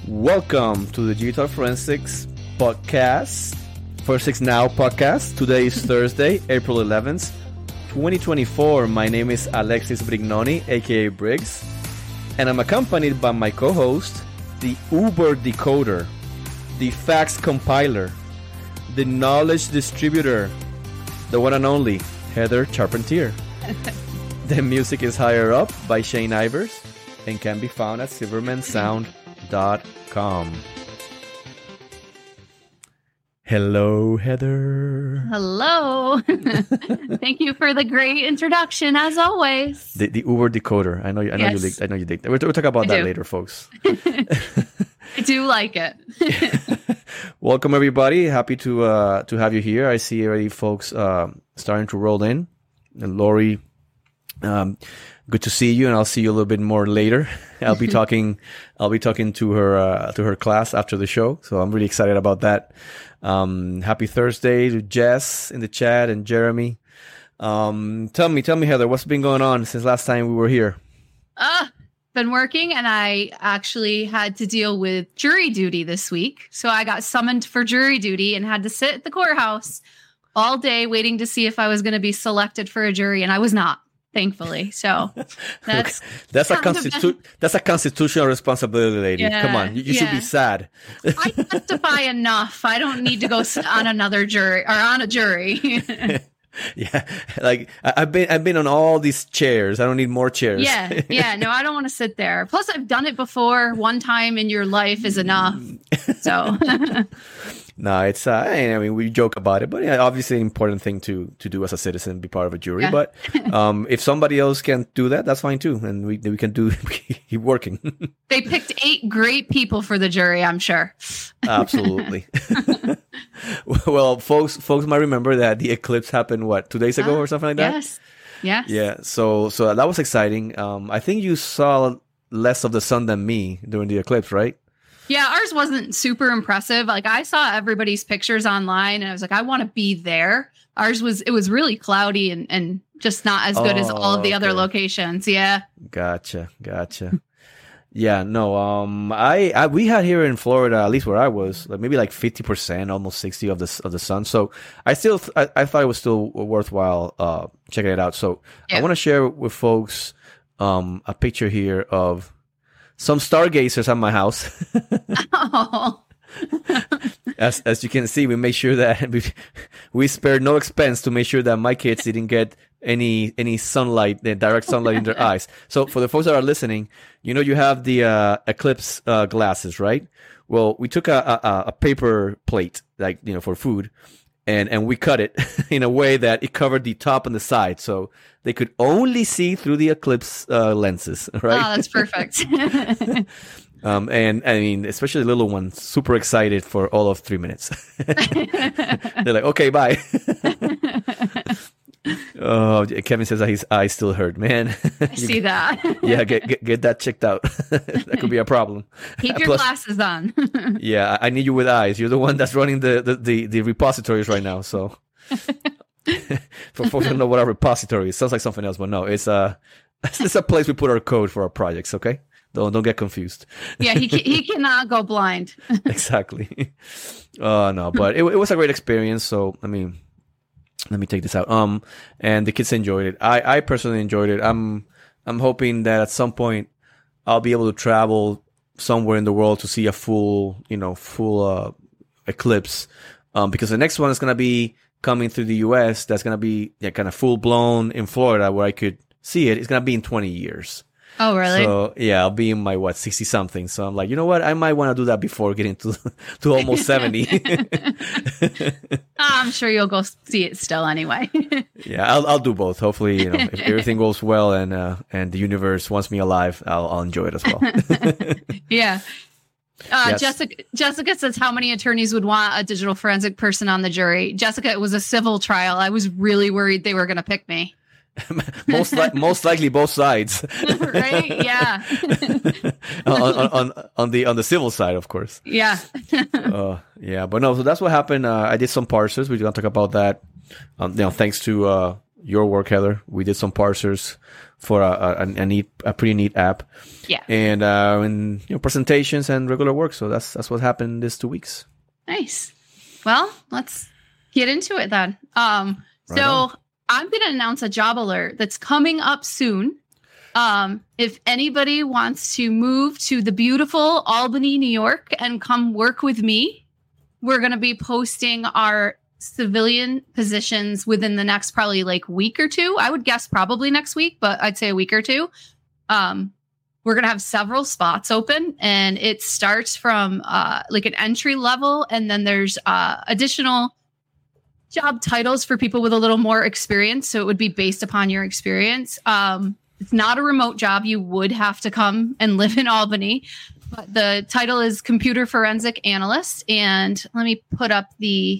Welcome to the Digital Forensics Podcast, Forensics Now podcast. Today is Thursday, April 11th, 2024. My name is Alexis Brignoni, aka Briggs, and I'm accompanied by my co-host, the Uber Decoder, the Facts Compiler, the Knowledge Distributor, the one and only Heather Charpentier. The music is Higher Up by Shane Ivers and can be found at silvermansound.com. Hello, Heather. Hello. Thank you for the great introduction, as always. The Uber Decoder. I know you dig that. We'll talk about that later, folks. I do like it. Welcome, everybody. Happy to have you here. I see already folks starting to roll in. And Lori, good to see you, and I'll see you a little bit more later. I'll be talking to her class after the show, so I'm really excited about that. Happy Thursday to Jess in the chat and Jeremy. Tell me, Heather, what's been going on since last time we were here? Been working, and I actually had to deal with jury duty this week. So I got summoned for jury duty and had to sit at the courthouse all day waiting to see if I was going to be selected for a jury, and I was not. Thankfully. So that's a constitutional responsibility, lady. Yeah, come on. You should be sad. I testify enough. I don't need to go sit on another jury or on a jury. Yeah. Like I've been on all these chairs. I don't need more chairs. Yeah. No, I don't want to sit there. Plus I've done it before. One time in your life is enough. So no, it's I mean, we joke about it, but yeah, obviously an important thing to do as a citizen, be part of a jury. Yeah. But if somebody else can do that, that's fine too, and we can keep working. They picked 8 great people for the jury, I'm sure. Absolutely. Well, folks might remember that the eclipse happened 2 days ago or something like that. Yes. Yeah. So that was exciting. I think you saw less of the sun than me during the eclipse, right? Yeah, ours wasn't super impressive. Like I saw everybody's pictures online and I was like, I want to be there. It was really cloudy and just not as good as all of the other locations. Yeah. Gotcha. Yeah, no, we had here in Florida, at least where I was, maybe 50%, almost 60 of the sun. So I thought it was still worthwhile checking it out. So yeah. I want to share with folks a picture here of some stargazers at my house. Oh. As you can see, we made sure that we spared no expense to make sure that my kids didn't get any sunlight, the direct sunlight in their eyes. So for the folks that are listening, you have the eclipse glasses, right? Well, we took a paper plate, for food, and we cut it in a way that it covered the top and the side, so they could only see through the eclipse lenses, right? Oh, that's perfect. And I mean, especially the little ones, super excited for all of 3 minutes. They're like, okay, bye. Oh, Kevin says that his eyes still hurt, man. I see that. Yeah, get that checked out. That could be a problem. Keep your glasses on. Yeah, I need you with eyes. You're the one that's running the repositories right now. So for folks who don't know what a repository is, sounds like something else, but no, it's a place we put our code for our projects. Okay, don't get confused. Yeah, he cannot go blind. Exactly. No, but it was a great experience. So I mean, let me take this out. And the kids enjoyed it. I personally enjoyed it. I'm hoping that at some point I'll be able to travel somewhere in the world to see a full eclipse. Because the next one is gonna be coming through the U.S. That's gonna be kind of full blown in Florida where I could see it. It's gonna be in 20 years. Oh, really? So yeah, I'll be in my 60 something. So I'm like, you know what? I might want to do that before getting to almost 70. I'm sure you'll go see it still anyway. Yeah, I'll do both. Hopefully, if everything goes well and the universe wants me alive, I'll enjoy it as well. Yeah. Yes. Jessica says, how many attorneys would want a digital forensic person on the jury? Jessica, it was a civil trial. I was really worried they were going to pick me. most likely both sides. Right? Yeah. on the civil side, of course. Yeah. Yeah, but no. So that's what happened. I did some parsers. We're gonna talk about that. Thanks to your work, Heather. We did some parsers for a pretty neat app. Yeah. And presentations and regular work. So that's what happened these 2 weeks. Nice. Well, let's get into it then. So I'm going to announce a job alert that's coming up soon. If anybody wants to move to the beautiful Albany, New York, and come work with me, we're going to be posting our civilian positions within the next probably like week or two. I would guess probably next week, but I'd say a week or two. We're going to have several spots open, and it starts from like an entry level, and then there's additional job titles for people with a little more experience. So it would be based upon your experience. It's not a remote job. You would have to come and live in Albany. But the title is Computer Forensic Analyst. And let me put up the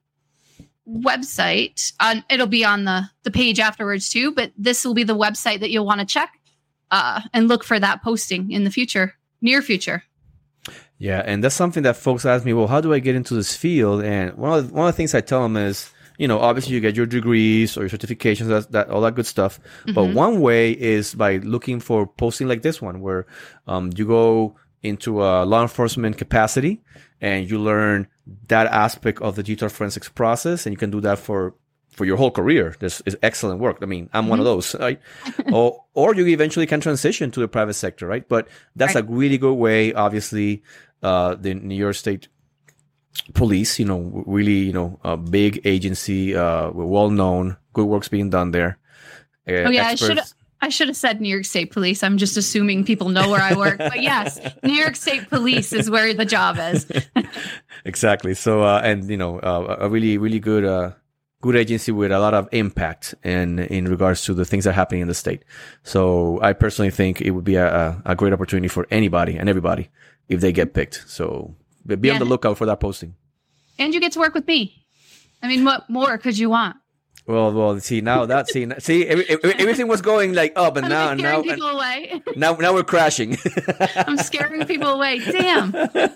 website. It'll be on the page afterwards too. But this will be the website that you'll want to check and look for that posting in the near future. Yeah, and that's something that folks ask me, well, how do I get into this field? And one of the things I tell them is, obviously you get your degrees or your certifications, that all that good stuff. Mm-hmm. But one way is by looking for posting like this one, where you go into a law enforcement capacity and you learn that aspect of the digital forensics process, and you can do that for your whole career. This is excellent work. I mean, I'm one of those, right? or you eventually can transition to the private sector, right? But that's a really good way. Obviously, the New York State Police, really, a big agency, well known, good work's being done there. Yeah, I should have said New York State Police. I'm just assuming people know where I work. But yes, New York State Police is where the job is. Exactly. So, a really, really good agency with a lot of impact in regards to the things that are happening in the state. So I personally think it would be a great opportunity for anybody and everybody if they get picked. So be on the lookout for that posting. And you get to work with me. I mean, what more could you want? Well, see everything was going like up, and I'm scaring people away. now we're crashing. I'm scaring people away. Damn.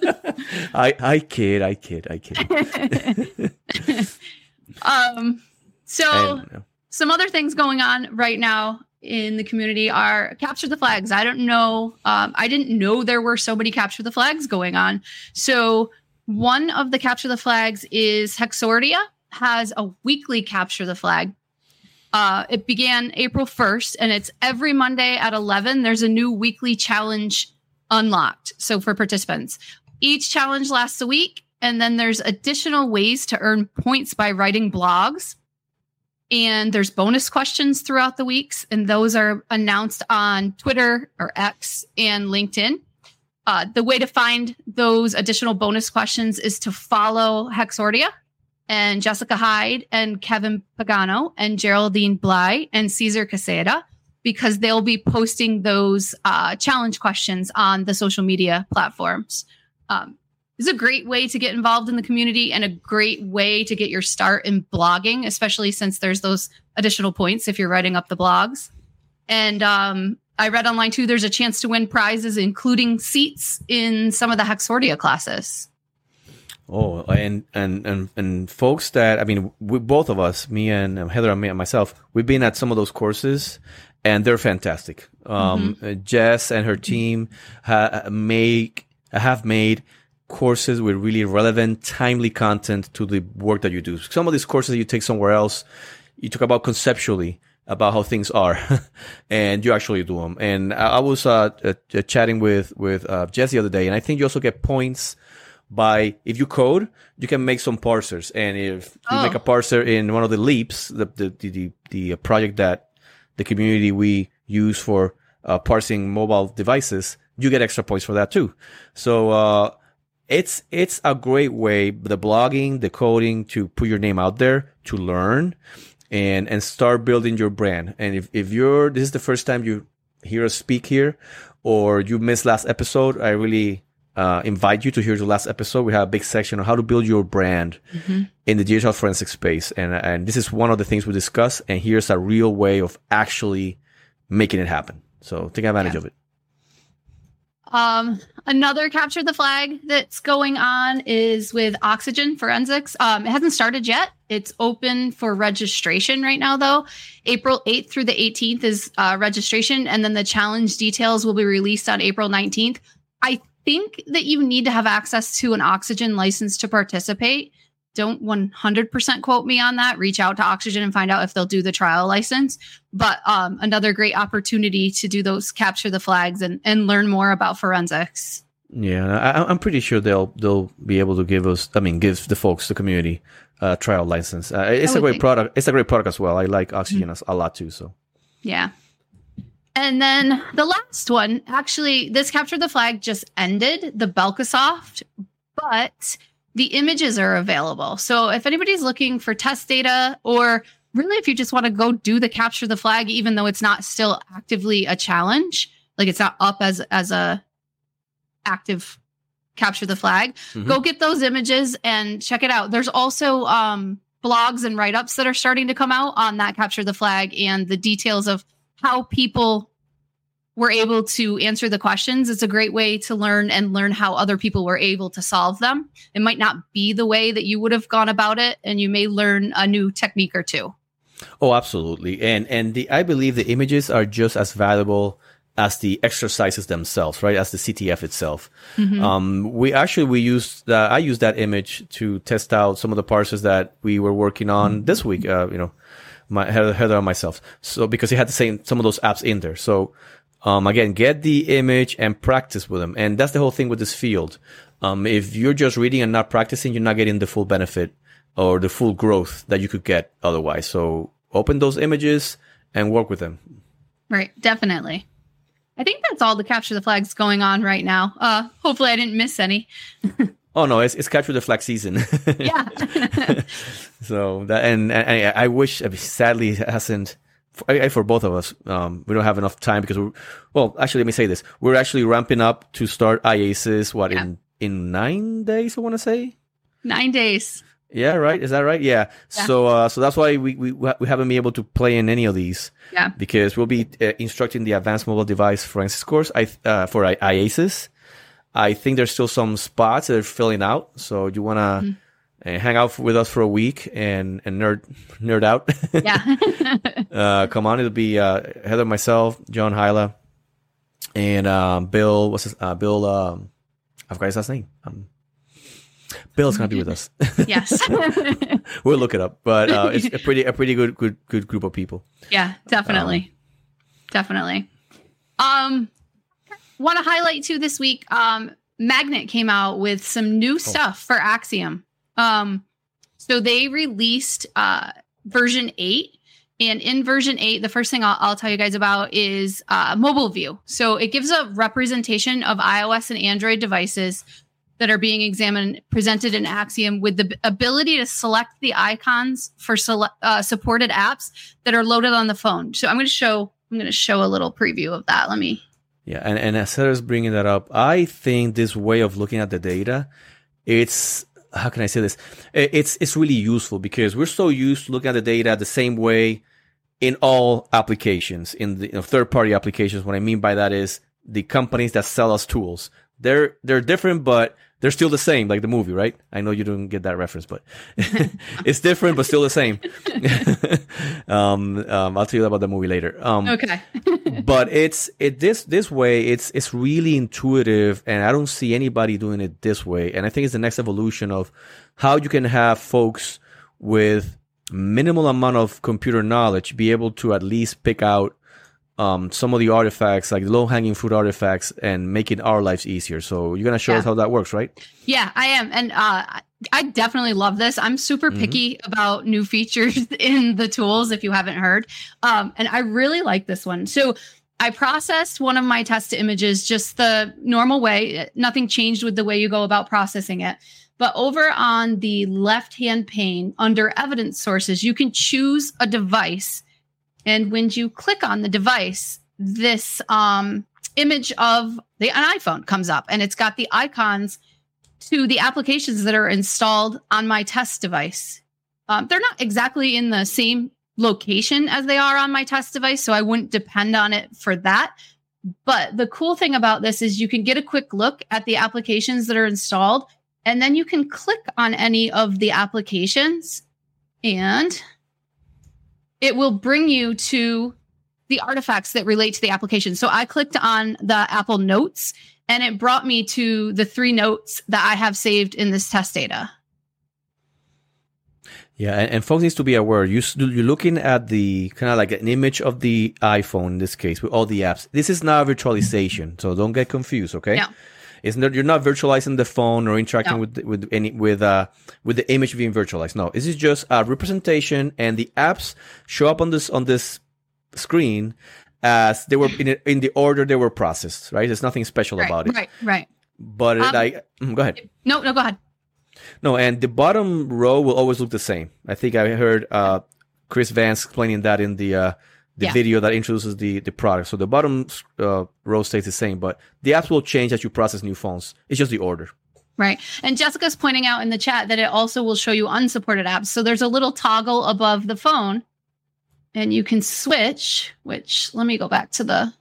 I kid. Some other things going on right now in the community are Capture the Flags. I don't know. I didn't know there were so many Capture the Flags going on. So one of the Capture the Flags is Hexordia has a weekly Capture the Flag. It began April 1st, and it's every Monday at 11. There's a new weekly challenge unlocked. So for participants, each challenge lasts a week. And then there's additional ways to earn points by writing blogs. And there's bonus questions throughout the weeks. And those are announced on Twitter or X and LinkedIn. The way to find those additional bonus questions is to follow Hexordia and Jessica Hyde and Kevin Pagano and Geraldine Bly and Cesar Caseda, because they'll be posting those challenge questions on the social media platforms. It's a great way to get involved in the community and a great way to get your start in blogging, especially since there's those additional points if you're writing up the blogs. And I read online too, there's a chance to win prizes, including seats in some of the Hexordia classes. Oh, and folks that, I mean, both of us, me and Heather and myself, we've been at some of those courses, and they're fantastic. Jess and her team have made courses with really relevant, timely content to the work that you do. Some of these courses you take somewhere else, you talk about conceptually about how things are, and you actually do them. And I was chatting with Jess the other day, and I think you also get points by, if you code, you can make some parsers. And if you make a parser in one of the Leaps, the project that the community we use for parsing mobile devices, you get extra points for that too. So it's a great way, the blogging, the coding, to put your name out there, to learn and start building your brand. And if this is the first time you hear us speak here, or you missed last episode, I really invite you to hear the last episode. We have a big section on how to build your brand in the digital forensic space. And this is one of the things we discuss. And here's a real way of actually making it happen. So take advantage of it. Another capture the flag that's going on is with Oxygen Forensics. It hasn't started yet. It's open for registration right now, though. April 8th through the 18th is registration, and then the challenge details will be released on April 19th. I think that you need to have access to an Oxygen license to participate. Don't 100% quote me on that. Reach out to Oxygen and find out if they'll do the trial license. But another great opportunity to do those capture the flags and learn more about forensics. Yeah, I'm pretty sure they'll be able to give the folks, the community, trial license. It's a great product. It's a great product as well. I like Oxygen a lot too. So yeah. And then the last one, actually, this capture the flag just ended, the Belkasoft, but the images are available. So if anybody's looking for test data, or really if you just want to go do the capture the flag, even though it's not still actively a challenge, like it's not up as a active capture the flag, go get those images and check it out. There's also blogs and write-ups that are starting to come out on that capture the flag and the details of how people were able to answer the questions. It's a great way to learn how other people were able to solve them. It might not be the way that you would have gone about it, and you may learn a new technique or two. Oh, absolutely. And I believe the images are just as valuable as the exercises themselves, right? As the CTF itself. I used that image to test out some of the parsers that we were working on this week, Heather and myself. So because it had some of those apps in there. So, again, get the image and practice with them. And that's the whole thing with this field. If you're just reading and not practicing, you're not getting the full benefit or the full growth that you could get otherwise. So open those images and work with them. Right. Definitely. I think that's all the capture the flags going on right now. Hopefully I didn't miss any. Oh no, it's capture the flag season. Yeah. So that, and I wish, sadly it hasn't, for both of us, we don't have enough time because let me say this. We're actually ramping up to start IASIS, in 9 days, I want to say? 9 days. Yeah, right. Is that right? Yeah. So that's why we haven't been able to play in any of these. Yeah. Because we'll be instructing the Advanced Mobile Device Forensics course for IASIS. I think there's still some spots that are filling out. So you want to hang out with us for a week and nerd out. Yeah. Come on. It'll be Heather, myself, John Hyla, and Bill. Bill? I forgot his last name. Bill's gonna be with us. Yes. We'll look it up, but it's a pretty good group of people. Yeah, definitely. Definitely. Want to highlight too this week, Magnet came out with some new stuff for Axiom. So they released version 8, and in version 8, the first thing I'll tell you guys about is mobile view. So it gives a representation of iOS and Android devices that are being presented in Axiom with the ability to select the icons for supported apps that are loaded on the phone. So I'm going to show a little preview of that. Let me. Yeah, and as Sarah's bringing that up, I think this way of looking at the data, it's, how can I say this? It's really useful because we're so used to looking at the data the same way in all applications, in the third-party applications. What I mean by that is the companies that sell us tools. They're different, but they're still the same, like the movie, right? I know you don't get that reference, but it's different, but still the same. I'll tell you about the movie later. Okay. But this way, it's really intuitive, and I don't see anybody doing it this way. And I think it's the next evolution of how you can have folks with minimal amount of computer knowledge be able to at least pick out some of the artifacts, like low-hanging fruit artifacts, and making our lives easier. So you're going to show us how that works, right? Yeah, I am. And I definitely love this. I'm super picky about new features in the tools, if you haven't heard. And I really like this one. So I processed one of my test images just the normal way. Nothing changed with the way you go about processing it. But over on the left-hand pane, under evidence sources, you can choose a device. And when you click on the device, this image of an iPhone comes up, and it's got the icons to the applications that are installed on my test device. They're not exactly in the same location as they are on my test device, so I wouldn't depend on it for that. But the cool thing about this is you can get a quick look at the applications that are installed, and then you can click on any of the applications and it will bring you to the artifacts that relate to the application. So I clicked on the Apple Notes and it brought me to the 3 notes that I have saved in this test data. Yeah, and folks needs to be aware. You're looking at the kind of like an image of the iPhone in this case with all the apps. This is not virtualization, so don't get confused. Okay, no. It's not, you're not virtualizing the phone or interacting with the image being virtualized. No, this is just a representation, and the apps show up on this screen as they were in the order they were processed. Right, there's nothing special about it. Right. But go ahead. No, go ahead. No, and the bottom row will always look the same. I think I heard Chris Vance explaining that in the video that introduces the product. So the bottom row stays the same, but the apps will change as you process new phones. It's just the order. Right. And Jessica's pointing out in the chat that it also will show you unsupported apps. So there's a little toggle above the phone and you can switch, which let me go back.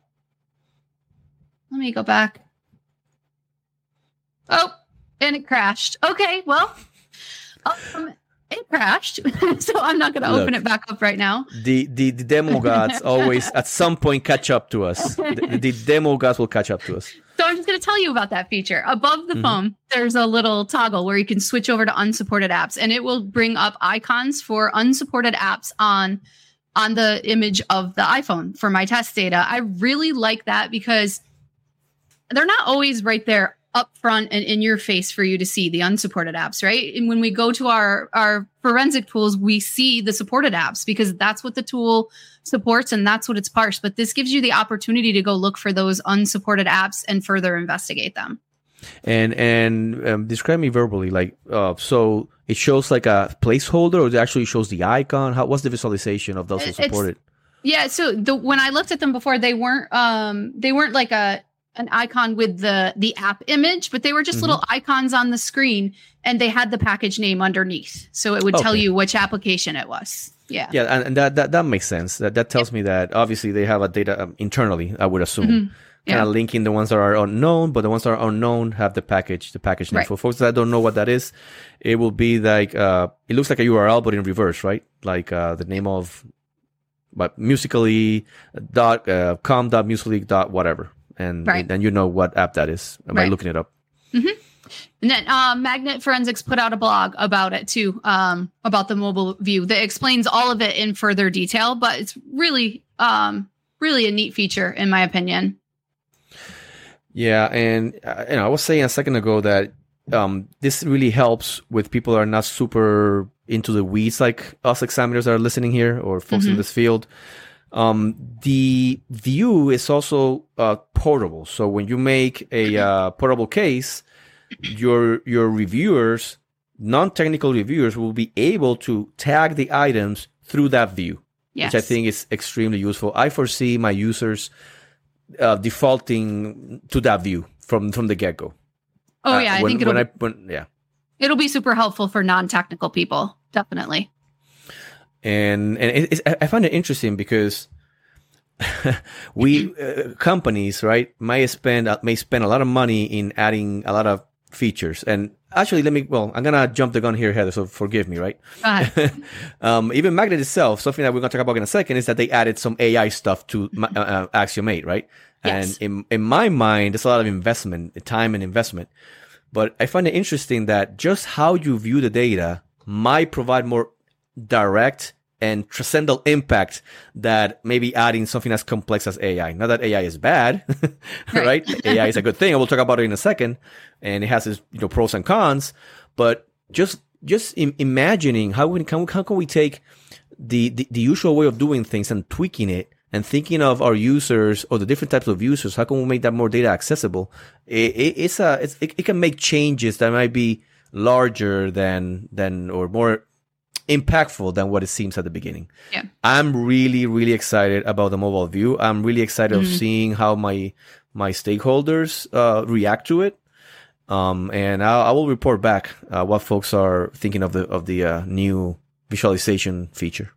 Oh, and it crashed. Okay, well, it crashed. So I'm not going to open it back up right now. The demo gods always at some point catch up to us. The demo gods will catch up to us. So I'm just going to tell you about that feature. Above the phone, there's a little toggle where you can switch over to unsupported apps, and it will bring up icons for unsupported apps on the image of the iPhone for my test data. I really like that because they're not always right there up front and in your face for you to see the unsupported apps, right? And when we go to our forensic tools, we see the supported apps because that's what the tool supports and that's what it's parsed. But this gives you the opportunity to go look for those unsupported apps and further investigate them. And describe me verbally, like, so it shows like a placeholder, or it actually shows the icon? What's the visualization of those supported? Yeah, so when I looked at them before, they weren't like an icon with the app image, but they were just little icons on the screen, and they had the package name underneath, so it would tell you which application it was. Yeah, and that makes sense. That tells me that obviously they have a data internally, I would assume. Kind of linking the ones that are unknown, but the ones that are unknown have the package name. Right. For folks that don't know what that is, it will be like it looks like a URL, but in reverse, right? Like the name of musically.com.musically. whatever. And then you know what app that is by looking it up. And then Magnet Forensics put out a blog about it too, about the mobile view that explains all of it in further detail. But it's really, really a neat feature, in my opinion. Yeah, and I was saying a second ago that this really helps with people that are not super into the weeds, like us examiners that are listening here, or folks in this field. The view is also portable. So when you make a portable case, your reviewers, non-technical reviewers, will be able to tag the items through that view, which I think is extremely useful. I foresee my users defaulting to that view from the get-go. Oh yeah, I think it'll be super helpful for non-technical people, definitely. And I find it interesting because we companies, right, may spend a lot of money in adding a lot of features. And actually, I'm gonna jump the gun here, Heather, so forgive me, right? Even Magnet itself, something that we're gonna talk about in a second, is that they added some AI stuff to Axiom 8, right? Yes. And in my mind, there's a lot of investment, time and investment. But I find it interesting that just how you view the data might provide more direct and transcendental impact that maybe adding something as complex as AI. Not that AI is bad, right? AI is a good thing. I will talk about it in a second, and it has its pros and cons. But just imagining how can we take the usual way of doing things and tweaking it, and thinking of our users or the different types of users, how can we make that more data accessible? It can make changes that might be larger than or more impactful than what it seems at the beginning. Yeah. I'm really, really excited about the mobile view. I'm really excited of seeing how my stakeholders react to it. And I will report back what folks are thinking of the new visualization feature.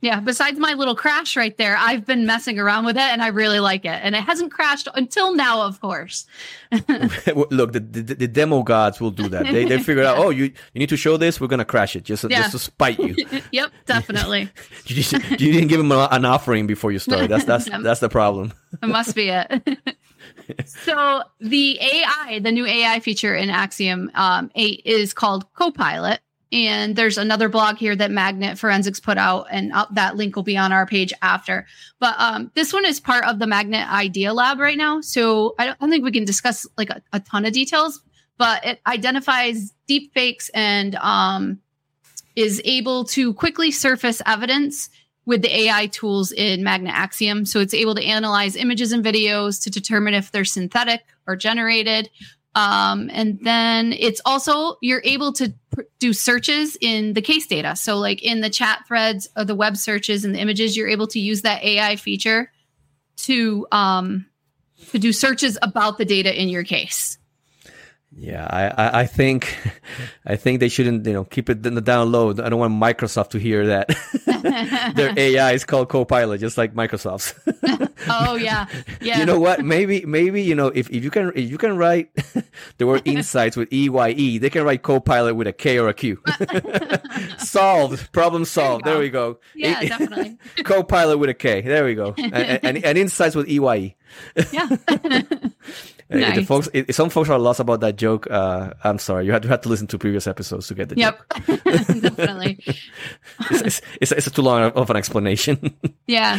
Yeah, besides my little crash right there, I've been messing around with it and I really like it. And it hasn't crashed until now, of course. Look, the demo gods will do that. They figure out, oh, you need to show this, we're going to crash it just to spite you. Yep, definitely. you didn't give them an offering before you start. That's the problem. It must be it. So the new AI feature in Axiom 8 is called Copilot. And there's another blog here that Magnet Forensics put out, and that link will be on our page after. But this one is part of the Magnet Idea Lab right now. So I don't think we can discuss like a ton of details, but it identifies deep fakes and is able to quickly surface evidence with the AI tools in Magnet Axiom. So it's able to analyze images and videos to determine if they're synthetic or generated. And then it's also, you're able to do searches in the case data. So like in the chat threads or the web searches and the images, you're able to use that AI feature to do searches about the data in your case. Yeah, I think they shouldn't, keep it in the down low. I don't want Microsoft to hear that their AI is called Copilot, just like Microsoft's. Oh yeah. You know what? Maybe if you can write the word insights with EYE, they can write Copilot with a K or a Q. Solved. Problem solved. There we go. Yeah, definitely. Copilot with a K. There we go. And insights with EYE. Yeah. Nice. If some folks are lost about that joke, I'm sorry. You had to listen to previous episodes to get the joke. Definitely. It's too long of an explanation. Yeah.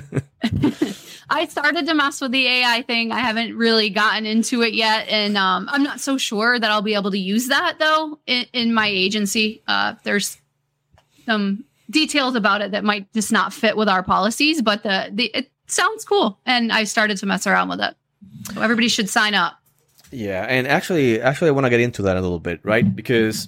I started to mess with the AI thing. I haven't really gotten into it yet. And I'm not so sure that I'll be able to use that, though, in my agency. There's some details about it that might just not fit with our policies, but it sounds cool. And I started to mess around with it. So everybody should sign up. Yeah, and actually, I want to get into that a little bit, right? Because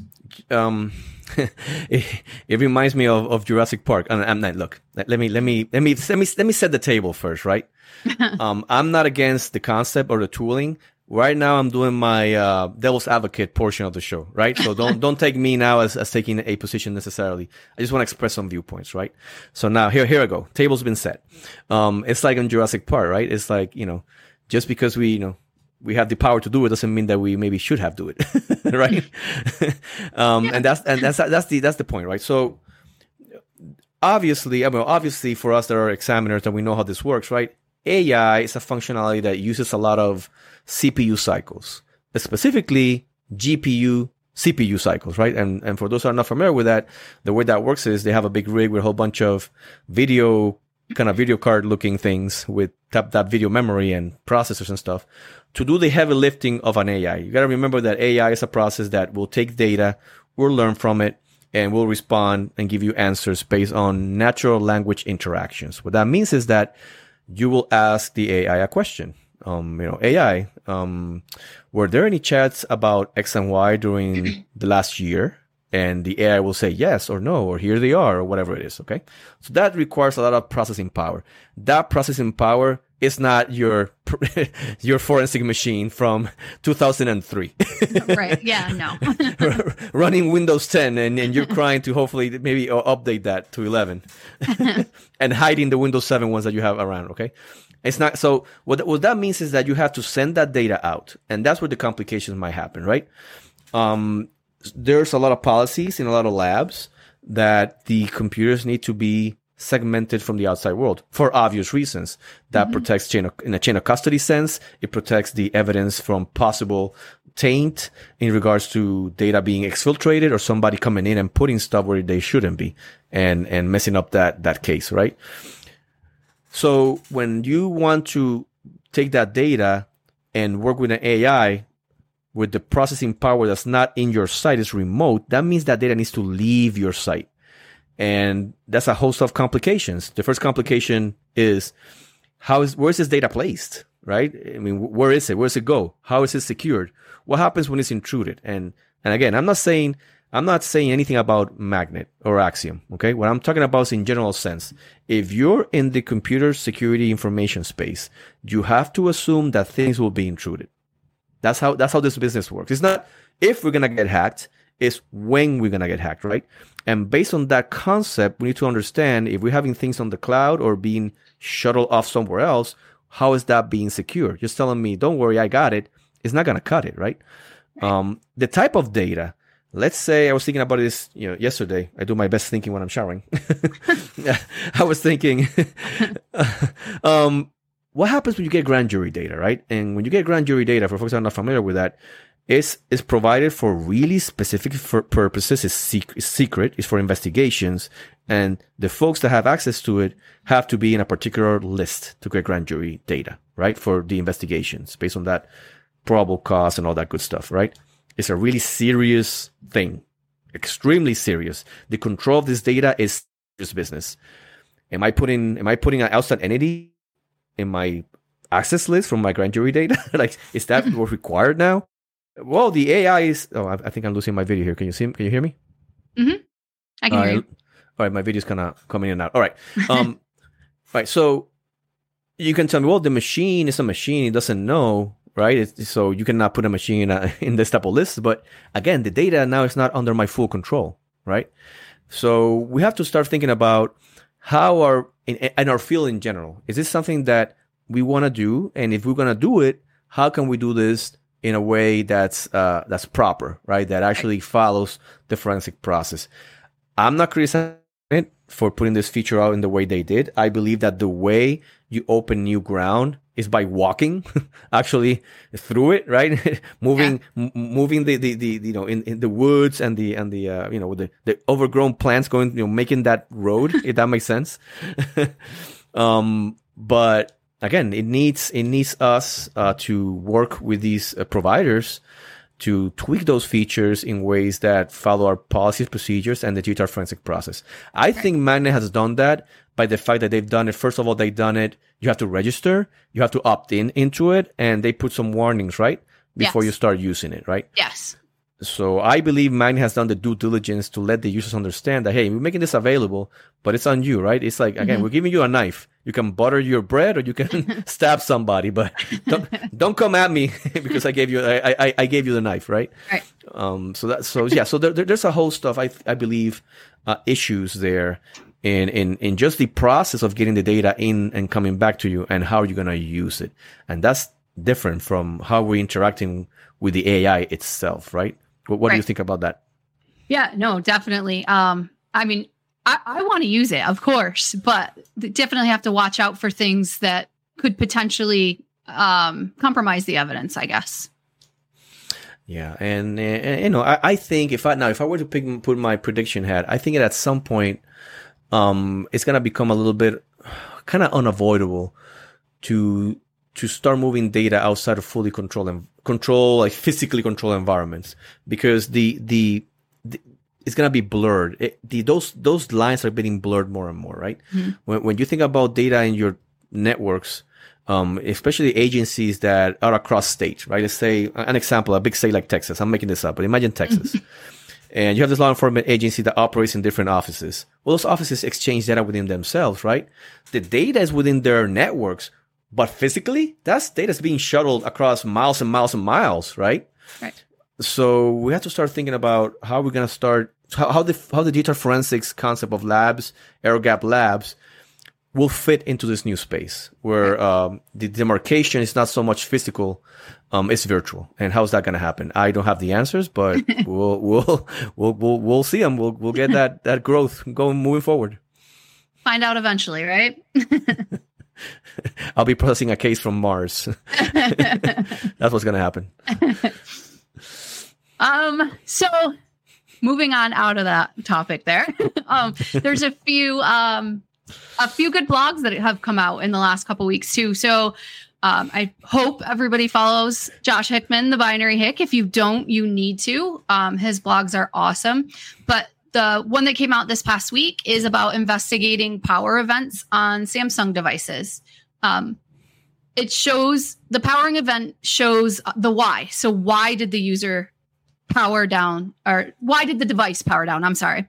it reminds me of Jurassic Park. And I'm not. Look, let me set the table first, right? I'm not against the concept or the tooling. Right now, I'm doing my devil's advocate portion of the show, right? So don't take me now as taking a position necessarily. I just want to express some viewpoints, right? So now here I go. Table's been set. It's like in Jurassic Park, right? It's like, just because we have the power to do it doesn't mean that we maybe should have do it, right? And that's the point, right? So obviously for us that are examiners and we know how this works, right? AI is a functionality that uses a lot of CPU cycles, specifically GPU, CPU cycles, right? And for those who are not familiar with that, the way that works is they have a big rig with a whole bunch of video card looking things with that video memory and processors and stuff to do the heavy lifting of an AI. You got to remember that AI is a process that will take data, will learn from it, and will respond and give you answers based on natural language interactions. What that means is that you will ask the AI a question. AI, were there any chats about X and Y during the last year? And the AI will say yes or no, or here they are, or whatever it is, okay? So that requires a lot of processing power. That processing power is not your forensic machine from 2003. Right, yeah, no. Running Windows 10, and you're trying to hopefully maybe update that to 11. And hiding the Windows 7 ones that you have around, okay? It's not, so what that means is that you have to send that data out. And that's where the complications might happen, right? There's a lot of policies in a lot of labs that the computers need to be segmented from the outside world for obvious reasons. That protects in a chain of custody sense. It protects the evidence from possible taint in regards to data being exfiltrated or somebody coming in and putting stuff where they shouldn't be and messing up that case, right? So when you want to take that data and work with an AI with the processing power that's not in your site, is remote, that means that data needs to leave your site. And that's a host of complications. The first complication is where is this data placed, right? I mean, where is it? Where does it go? How is it secured? What happens when it's intruded? And again, I'm not saying anything about Magnet or Axiom, okay? What I'm talking about is in general sense. If you're in the computer security information space, you have to assume that things will be intruded. That's how this business works. It's not if we're going to get hacked. is when we're going to get hacked, right? And based on that concept, we need to understand if we're having things on the cloud or being shuttled off somewhere else, how is that being secure? Just telling me, don't worry, I got it, is not going to cut it, right? The type of data, let's say I was thinking about this, yesterday. I do my best thinking when I'm showering. I was thinking, what happens when you get grand jury data, right? And when you get grand jury data, for folks that are not familiar with that, is provided for really specific purposes. It's secret. It's for investigations, and the folks that have access to it have to be in a particular list to get grand jury data, right? For the investigations based on that probable cause and all that good stuff, right? It's a really serious thing, extremely serious. The control of this data is serious business. Am I putting an outside entity in my access list from my grand jury data? Like, is that what's required now? Well, the AI is. Oh, I think I'm losing my video here. Can you hear me? Mm-hmm. I can hear you. All right, my video's kind of coming in and out. All right. Right. So you can tell me, well, the machine is a machine. It doesn't know, right? So you cannot put a machine in this type of list. But again, the data now is not under my full control, right? So we have to start thinking about how in our field in general, is this something that we want to do? And if we're going to do it, how can we do this in a way that's proper, right? That actually follows the forensic process. I'm not criticizing it for putting this feature out in the way they did. I believe that the way you open new ground is by walking actually through it, right? moving the in the woods and the with the overgrown plants going, making that road, if that makes sense. But again, it needs us to work with these providers to tweak those features in ways that follow our policies, procedures, and the GDPR forensic process. I think Magnet has done that by the fact that they've done it. First of all, they've done it. You have to register. You have to opt into it. And they put some warnings, right? Before you start using it, right? Yes. So I believe Magnet has done the due diligence to let the users understand that, hey, we're making this available, but it's on you, right? It's like, again, we're giving you a knife. You can butter your bread or you can stab somebody, but don't come at me because I gave you the knife, right? Right. So there's a whole stuff, I believe, issues there in just the process of getting the data in and coming back to you and how you're going to use it. And that's different from how we're interacting with the AI itself, right? What do you think about that? Yeah, no, definitely. I mean, I want to use it, of course, but definitely have to watch out for things that could potentially compromise the evidence, I guess. Yeah, and I think if I were to put my prediction hat, I think at some point, it's gonna become a little bit kind of unavoidable to start moving data outside of fully like physically controlled environments, because it's gonna be blurred. Those lines are getting blurred more and more, right? Mm-hmm. When you think about data in your networks, especially agencies that are across state, right? Let's say an example, a big state like Texas. I'm making this up, but imagine Texas. And you have this law enforcement agency that operates in different offices. Well, those offices exchange data within themselves, right? The data is within their networks, but physically, that's data is being shuttled across miles and miles and miles, right? Right. So we have to start thinking about how we're going to start, how the data forensics concept of labs, Aerogap Labs, will fit into this new space where the demarcation is not so much physical, it's virtual. And how's that going to happen? I don't have the answers, but we'll see them. We'll get that growth going moving forward. Find out eventually, right? I'll be processing a case from Mars. That's what's going to happen. So moving on out of that topic there, there's a few good blogs that have come out in the last couple weeks too. So I hope everybody follows Josh Hickman, the Binary Hick. If you don't, you need to. His blogs are awesome. But the one that came out this past week is about investigating power events on Samsung devices. It shows the powering event shows the why. So why did the user power down, or why did the device power down? I'm sorry.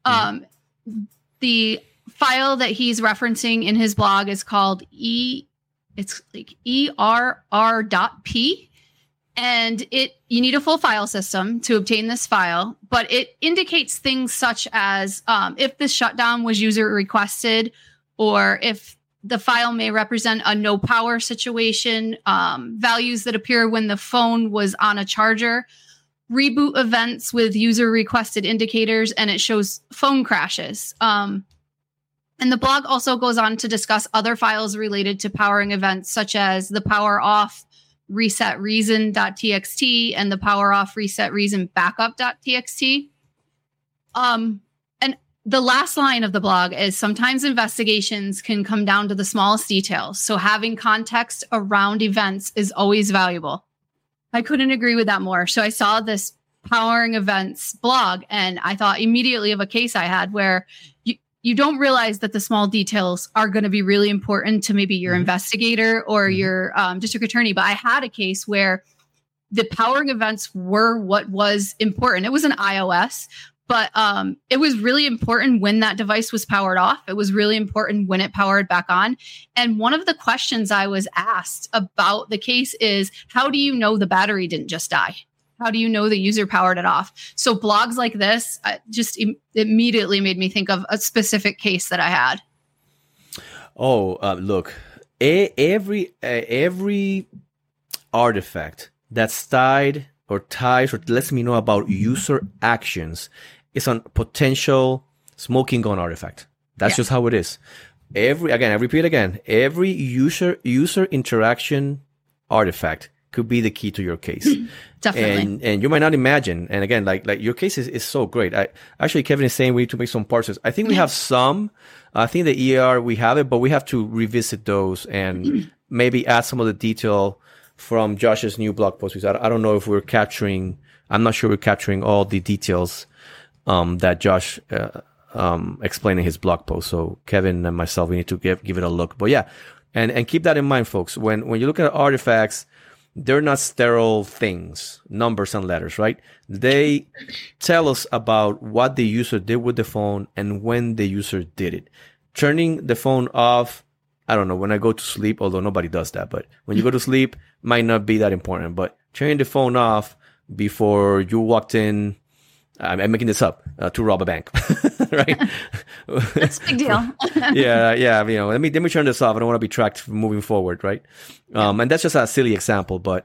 The file that he's referencing in his blog is called err.p. And you need a full file system to obtain this file, but it indicates things such as if the shutdown was user requested, or if the file may represent a no power situation, values that appear when the phone was on a charger, reboot events with user requested indicators, and it shows phone crashes. And the blog also goes on to discuss other files related to powering events, such as the power off reset reason.txt and the power off reset reason backup.txt. And the last line of the blog is sometimes investigations can come down to the smallest details. So having context around events is always valuable. I couldn't agree with that more. So I saw this powering events blog and I thought immediately of a case I had where you don't realize that the small details are going to be really important to maybe your investigator or your district attorney. But I had a case where the powering events were what was important. It was an iOS, but it was really important when that device was powered off. It was really important when it powered back on. And one of the questions I was asked about the case is, how do you know the battery didn't just die? How do you know the user powered it off? So blogs like this just immediately made me think of a specific case that I had. Oh, look, every artifact that's tied or ties or lets me know about user actions is a potential smoking gun artifact. That's just how it is. I repeat again, every user interaction artifact could be the key to your case. Definitely. And you might not imagine. And again, like your case is so great. Actually, Kevin is saying we need to make some parsers. I think we have some. I think the ER, we have it, but we have to revisit those and maybe add some of the detail from Josh's new blog post. Because I don't know if I'm not sure we're capturing all the details that Josh explained in his blog post. So Kevin and myself, we need to give it a look. But yeah, and keep that in mind, folks. When you look at artifacts, they're not sterile things, numbers and letters, right? They tell us about what the user did with the phone and when the user did it. Turning the phone off, I don't know, when I go to sleep, although nobody does that, but when you go to sleep, might not be that important. But turning the phone off before you walked in, I'm making this up, to rob a bank, right? That's a big deal. yeah. Let me turn this off. I don't want to be tracked moving forward, right? And that's just a silly example, but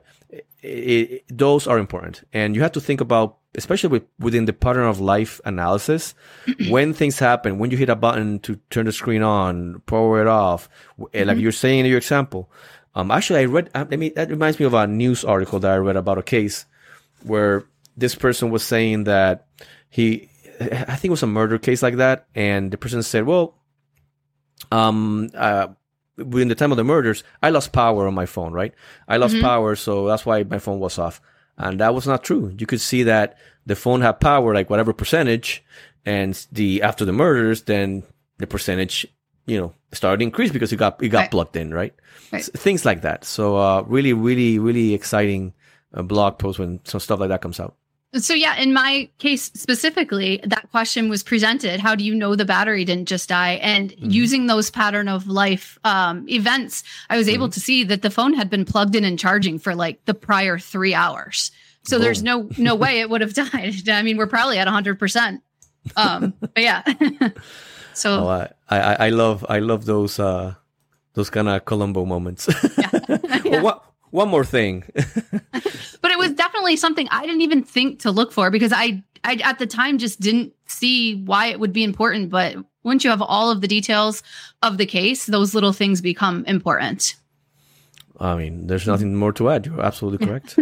those are important. And you have to think about, especially within the pattern of life analysis, when things happen, when you hit a button to turn the screen on, power it off, like you're saying in your example. Actually, I read. That reminds me of a news article that I read about a case where this person was saying that I think it was a murder case like that, and the person said, well, within the time of the murders, I lost power on my phone, right? I lost power, so that's why my phone was off. And that was not true. You could see that the phone had power, like whatever percentage, and after the murders, then the percentage, started to increase because it got plugged in, right? Things like that. So really, really, really exciting blog post when some stuff like that comes out. So yeah, in my case specifically, that question was presented. How do you know the battery didn't just die? And using those pattern of life events, I was able to see that the phone had been plugged in and charging for like the prior 3 hours. So there's no way it would have died. I mean, we're probably at 100%. But yeah. So I love those kind of Columbo moments. Yeah. Well, one more thing. But it was definitely something I didn't even think to look for because I at the time just didn't see why it would be important. But once you have all of the details of the case, those little things become important. I mean, there's nothing more to add. You're absolutely correct.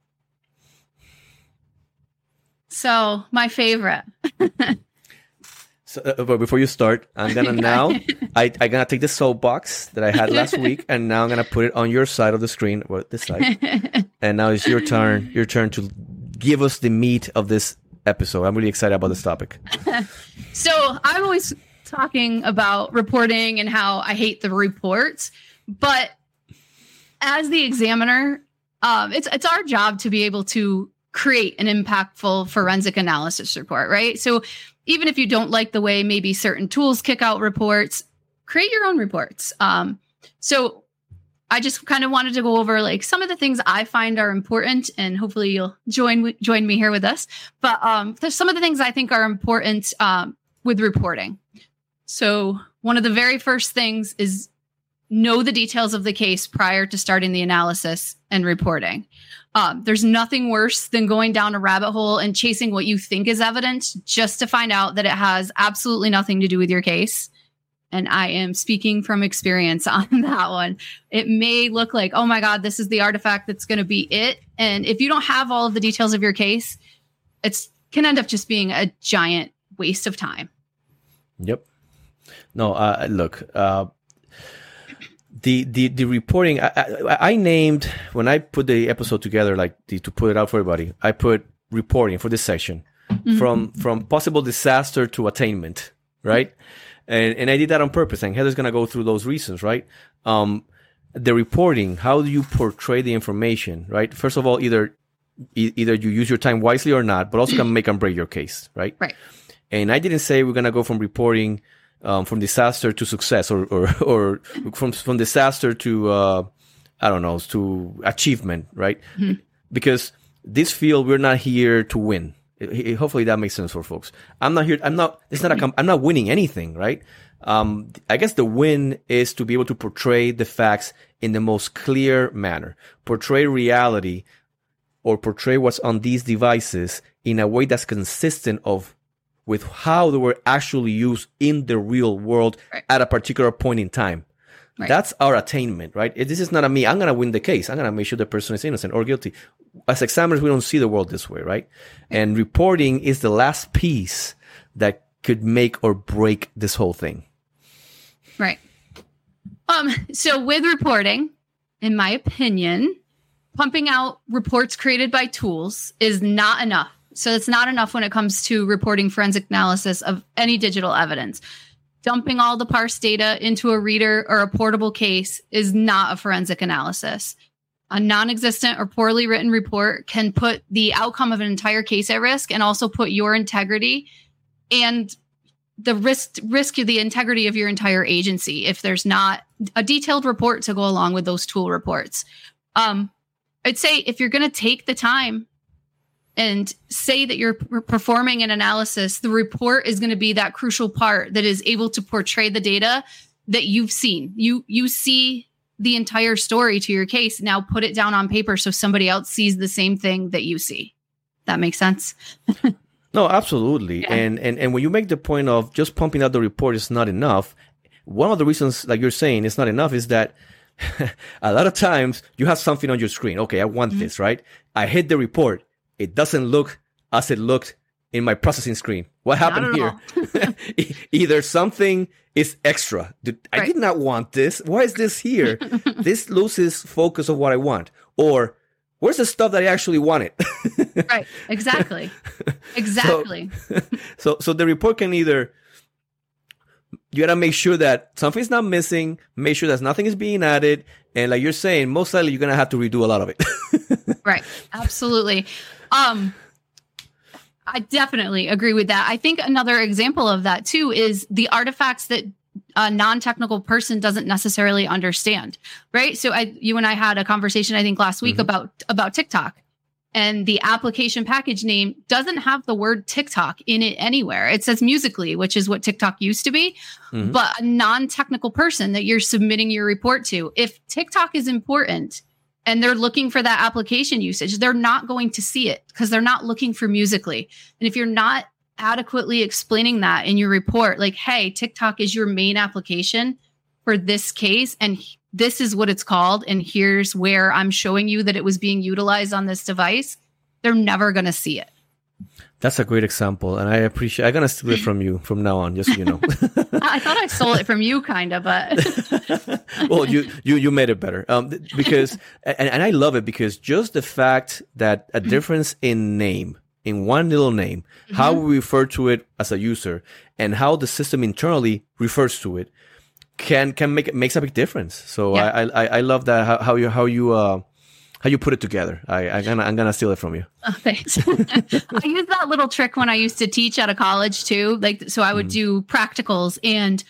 So my favorite. So, but before you start, I'm gonna I'm gonna take the soapbox that I had last week, and now I'm gonna put it on your side of the screen, or this side. And now it's your turn to give us the meat of this episode. I'm really excited about this topic. So I'm always talking about reporting and how I hate the reports, but as the examiner, it's our job to be able to create an impactful forensic analysis report, right? So even if you don't like the way maybe certain tools kick out reports, create your own reports. So I just kind of wanted to go over like some of the things I find are important, and hopefully you'll join me here with us. But there's some of the things I think are important with reporting. So one of the very first things is know the details of the case prior to starting the analysis and reporting. There's nothing worse than going down a rabbit hole and chasing what you think is evidence just to find out that it has absolutely nothing to do with your case. And I am speaking from experience on that one. It may look like, oh my God, this is the artifact that's going to be it. And if you don't have all of the details of your case, it can end up just being a giant waste of time. Yep. No, look, the reporting, I named, when I put the episode together, to put it out for everybody, I put reporting for this section from possible disaster to attainment, right? And I did that on purpose, and Heather's going to go through those reasons, right? The reporting, how do you portray the information, right? First of all, either you use your time wisely or not, but also can make and break your case, right? Right. And I didn't say we're going to go from reporting from disaster to success or from disaster to, to achievement, right? Mm-hmm. Because this field, we're not here to win. Hopefully that makes sense for folks. I'm not winning anything, right? I guess the win is to be able to portray the facts in the most clear manner, portray reality or portray what's on these devices in a way that's consistent with how they were actually used in the real world at a particular point in time. Right. That's our attainment, right? This is not me. I'm going to win the case. I'm going to make sure the person is innocent or guilty. As examiners, we don't see the world this way, right? And reporting is the last piece that could make or break this whole thing. Right. So with reporting, in my opinion, pumping out reports created by tools is not enough. So it's not enough when it comes to reporting forensic analysis of any digital evidence. Dumping all the parsed data into a reader or a portable case is not a forensic analysis. A non-existent or poorly written report can put the outcome of an entire case at risk and also put your integrity and the risk of the integrity of your entire agency if there's not a detailed report to go along with those tool reports. I'd say if you're going to take the time and say that you're performing an analysis, the report is going to be that crucial part that is able to portray the data that you've seen. You see the entire story to your case. Now put it down on paper so somebody else sees the same thing that you see. That makes sense? No, absolutely. Yeah. And when you make the point of just pumping out the report is not enough, one of the reasons, like you're saying, it's not enough is that a lot of times you have something on your screen. Okay, I want this, right? I hit the report. It doesn't look as it looked in my processing screen. What happened here? Either something is extra. I did not want this. Why is this here? This loses focus of what I want. Or where's the stuff that I actually wanted? Right. Exactly. Exactly. So the report can either, you got to make sure that something's not missing, make sure that nothing is being added. And like you're saying, most likely you're going to have to redo a lot of it. Right. Absolutely. I definitely agree with that. I think another example of that too is the artifacts that a non-technical person doesn't necessarily understand, right? So you and I had a conversation, I think last week about TikTok, and the application package name doesn't have the word TikTok in it anywhere. It says Musical.ly, which is what TikTok used to be, but a non-technical person that you're submitting your report to, if TikTok is important and they're looking for that application usage, they're not going to see it because they're not looking for Musical.ly. And if you're not adequately explaining that in your report, like, hey, TikTok is your main application for this case, and this is what it's called, and here's where I'm showing you that it was being utilized on this device, they're never going to see it. That's a great example, and I'm going to steal it from you from now on, just so you know. I thought I stole it from you, kind of, but... Well, you made it better. Because, and I love it because just the fact that a difference in name, in one little name, how we refer to it as a user, and how the system internally refers to it, makes a big difference. So yeah. I love that how you put it together. I'm gonna steal it from you. Oh, thanks. I used that little trick when I used to teach at a college too. So I would do practicals, and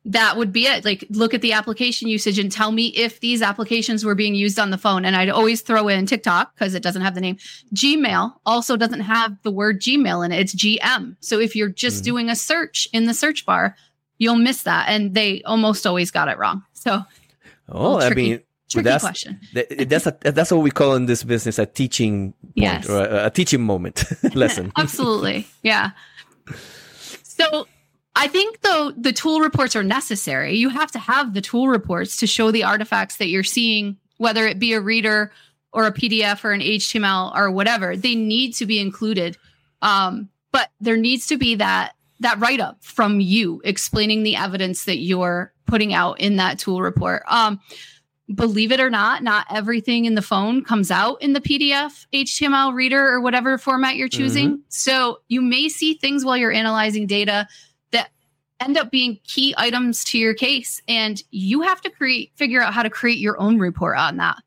that would be it. Like, look at the application usage and tell me if these applications were being used on the phone. And I'd always throw in TikTok because it doesn't have the name. Gmail also doesn't have the word Gmail in it. It's GM. So if you're just doing a search in the search bar, you'll miss that. And they almost always got it wrong. So, tricky question. That's what we call in this business a teaching point, or a teaching moment lesson. Absolutely. Yeah. So I think, though, the tool reports are necessary. You have to have the tool reports to show the artifacts that you're seeing, whether it be a reader or a PDF or an HTML or whatever. They need to be included. But there needs to be that write-up from you explaining the evidence that you're putting out in that tool report. Believe it or not everything in the phone comes out in the PDF, HTML reader, or whatever format you're choosing. So you may see things while you're analyzing data that end up being key items to your case, and you have to figure out how to create your own report on that.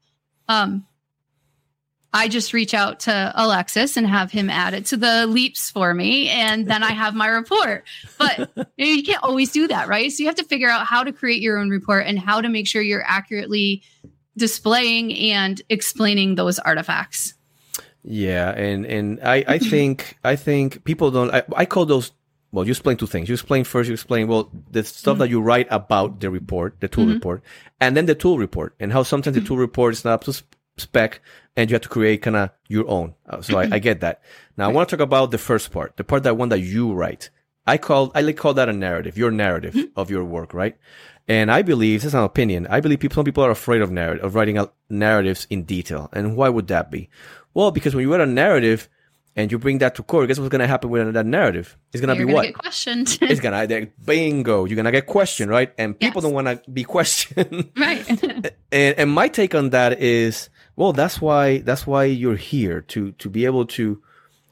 I just reach out to Alexis and have him add it to the leaps for me, and then I have my report. But you can't always do that, right? So you have to figure out how to create your own report and how to make sure you're accurately displaying and explaining those artifacts. Yeah, and I think people don't. I call those. Well, you explain two things. You explain the stuff that you write about the report, the tool report, and then the tool report, and how sometimes the tool report is not up to spec, and you have to create kind of your own. So I get that. Now I want to talk about the first part, the part that you write. I call that a narrative, your narrative of your work, right? And I believe, this is an opinion, some people are afraid of writing out narratives in detail. And why would that be? Well, because when you write a narrative and you bring that to court, guess what's going to happen with that narrative? It's going to be what? Get questioned. It's going to, bingo, you're going to get questioned, right? And people don't want to be questioned. Right. and my take on that is, well, that's why you're here, to be able to,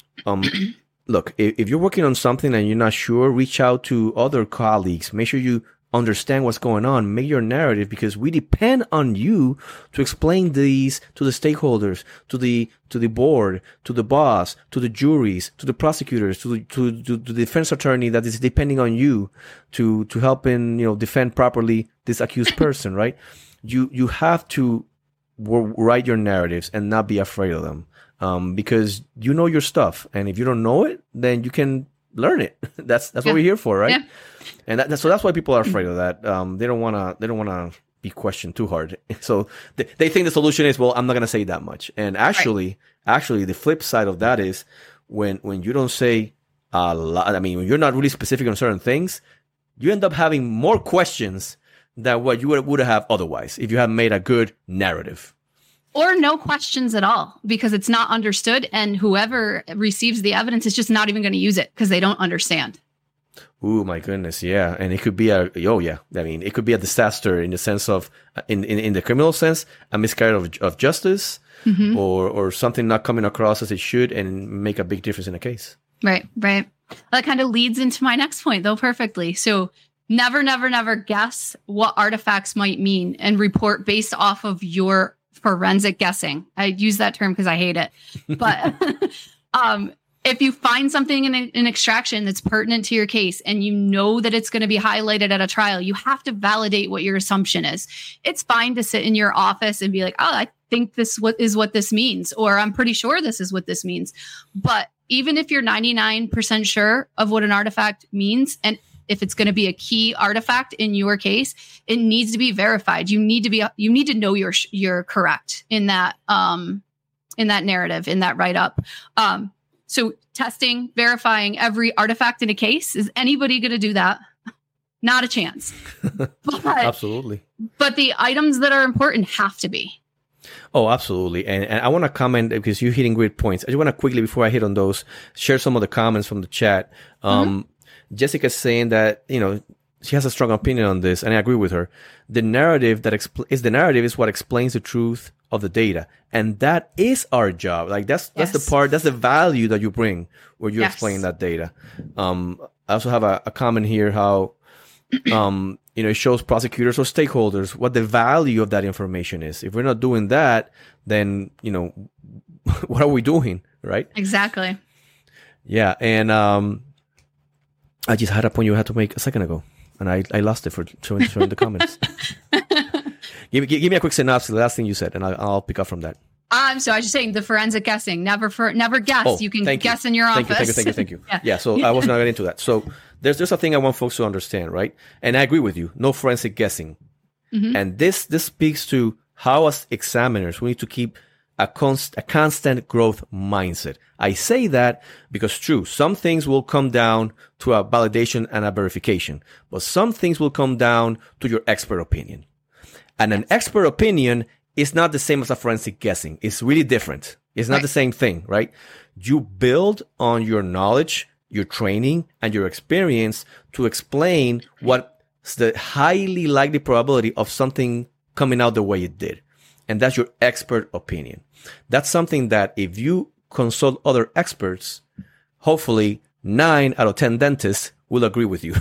look, if you're working on something and you're not sure, reach out to other colleagues. Make sure you understand what's going on. Make your narrative, because we depend on you to explain these to the stakeholders, to the board, to the boss, to the juries, to the prosecutors, to the defense attorney that is depending on you to help defend properly this accused person, right? You have to write your narratives and not be afraid of them, because you know your stuff, and if you don't know it, then you can learn it. That's what we're here for, right? Yeah. And that's why people are afraid of that. They don't want to be questioned too hard. So they think the solution is, well, I'm not going to say that much. And actually, the flip side of that is when you don't say a lot. I mean, when you're not really specific on certain things, you end up having more questions than what you would have otherwise if you had made a good narrative. Or no questions at all, because it's not understood, and whoever receives the evidence is just not even going to use it because they don't understand. Ooh, my goodness, yeah. And it could be it could be a disaster in the sense of, in the criminal sense, a miscarriage of justice, or something not coming across as it should, and make a big difference in a case. Right. That kind of leads into my next point, though, perfectly. So never guess what artifacts might mean and report based off of your forensic guessing. I use that term because I hate it. But if you find something in an extraction that's pertinent to your case and you know that it's going to be highlighted at a trial, you have to validate what your assumption is. It's fine to sit in your office and be like, oh, I think this is what this means, or I'm pretty sure this is what this means. But even if you're 99% sure of what an artifact means, and if it's going to be a key artifact in your case, it needs to be verified. You need to know you're correct in that narrative, in that write-up. So testing, verifying every artifact in a case, is anybody going to do that? Not a chance. But, absolutely. But the items that are important have to be. Oh, absolutely. And I want to comment, because you're hitting great points. I just want to quickly, before I hit on those, share some of the comments from the chat. Jessica's saying that, she has a strong opinion on this, and I agree with her. The narrative is what explains the truth of the data, and that is our job. Like that's the part, that's the value that you bring where you explain that data. I also have a comment here how it shows prosecutors or stakeholders what the value of that information is. If we're not doing that, then what are we doing, right? Exactly. Yeah, and I just had a point you had to make a second ago. and I lost it for showing the comments. Give me a quick synopsis, the last thing you said, and I'll pick up from that. So I was just saying the forensic guessing. Never guess. Oh, You can guess in your office. Thank you. Yeah. So I was not getting into that. So there's a thing I want folks to understand, right? And I agree with you. No forensic guessing. Mm-hmm. And this speaks to how, as examiners, we need to keep a constant growth mindset. I say that because, true, some things will come down to a validation and a verification, but some things will come down to your expert opinion. And an expert opinion is not the same as a forensic guessing. It's really different. It's not the same thing, right? You build on your knowledge, your training, and your experience to explain what's the highly likely probability of something coming out the way it did. And that's your expert opinion. That's something that if you consult other experts, hopefully 9 out of 10 dentists will agree with you.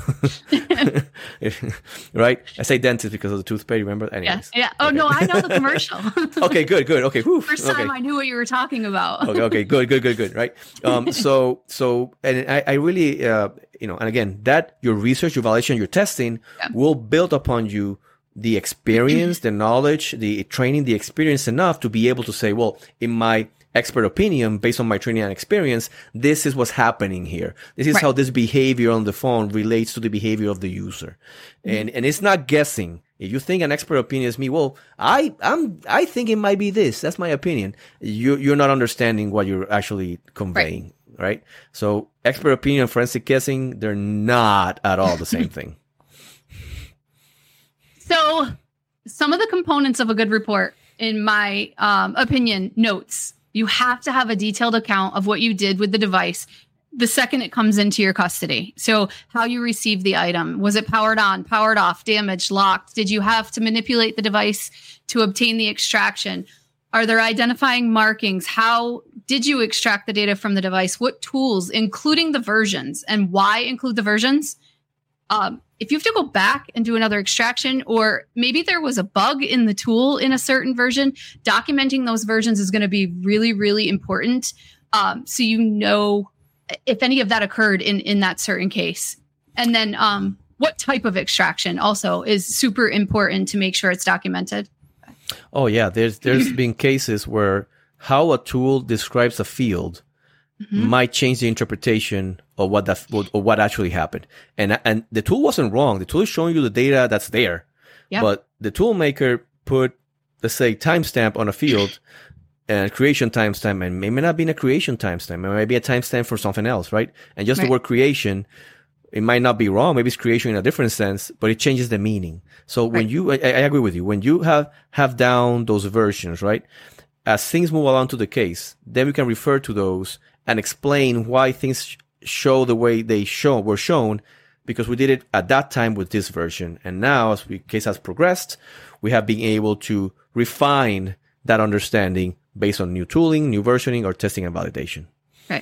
Right? I say dentist because of the toothpaste, remember? Anyways. Yeah. Oh, okay. No, I know the commercial. Okay, good. Okay. Whew. First time I knew what you were talking about. Okay, good. Right? So, and I really, and again, that your research, your validation, your testing will build upon you the experience, the knowledge, the training, the experience enough to be able to say, well, in my expert opinion, based on my training and experience, this is what's happening here. This is how this behavior on the phone relates to the behavior of the user. And it's not guessing. If you think an expert opinion is me, well, I think it might be this. That's my opinion. You're not understanding what you're actually conveying, right? So expert opinion and forensic guessing, they're not at all the same thing. So some of the components of a good report, in my opinion, notes. You have to have a detailed account of what you did with the device the second it comes into your custody. So how you received the item. Was it powered on, powered off, damaged, locked? Did you have to manipulate the device to obtain the extraction? Are there identifying markings? How did you extract the data from the device? What tools, including the versions, and why include the versions? If you have to go back and do another extraction, or maybe there was a bug in the tool in a certain version, documenting those versions is going to be really, really important. So you know if any of that occurred in that certain case. And then what type of extraction also is super important to make sure it's documented. Oh, yeah. There's been cases where how a tool describes a field might change the interpretation of what actually happened. And the tool wasn't wrong. The tool is showing you the data that's there. Yep. But the tool maker put, let's say, timestamp on a field and creation timestamp, and it may not be a creation timestamp. It might be a timestamp for something else, right? And just the word creation, it might not be wrong. Maybe it's creation in a different sense, but it changes the meaning. So when I agree with you. When you have down those versions, right? As things move along to the case, then we can refer to those and explain why things show the way they were shown, because we did it at that time with this version. And now, as the case has progressed, we have been able to refine that understanding based on new tooling, new versioning, or testing and validation. Right.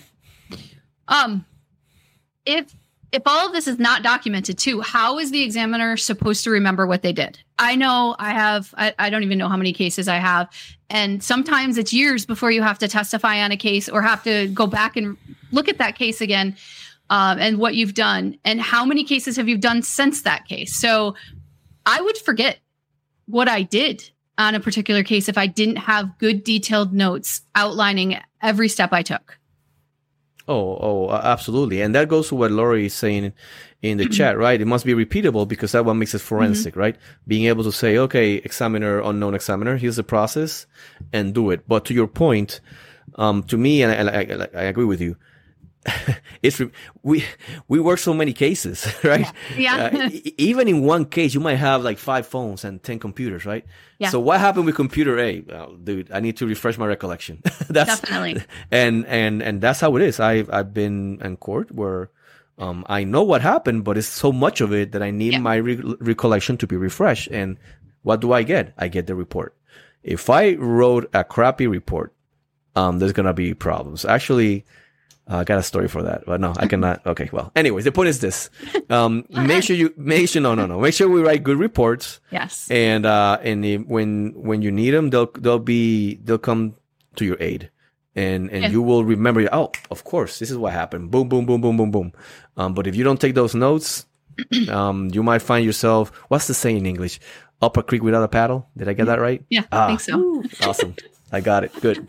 If all of this is not documented too, how is the examiner supposed to remember what they did? I know I don't even know how many cases I have. And sometimes it's years before you have to testify on a case or have to go back and look at that case again, and what you've done and how many cases have you done since that case. So I would forget what I did on a particular case if I didn't have good detailed notes outlining every step I took. Oh, absolutely. And that goes to what Lori is saying in the chat, right? It must be repeatable because that one makes it forensic, right? Being able to say, okay, examiner, unknown examiner, here's the process and do it. But to your point, to me, and I agree with you, we work so many cases, right? Yeah. Even in one case, you might have like 5 phones and 10 computers, right? Yeah. So what happened with computer A? Well, dude, I need to refresh my recollection. Definitely. And that's how it is. I've been in court where I know what happened, but it's so much of it that I need my recollection to be refreshed. And what do I get? I get the report. If I wrote a crappy report, there's gonna be problems. Actually, I got a story for that, but no, I cannot. Okay, well, anyways, the point is this: make sure we write good reports. Yes. And when you need them, they'll come to your aid, and you will remember. Oh, of course, this is what happened. Boom, boom, boom, boom, boom, boom. But if you don't take those notes, You might find yourself, what's the saying in English? Up a creek without a paddle. Did I get that right? Yeah, I think so. Awesome. I got it. Good.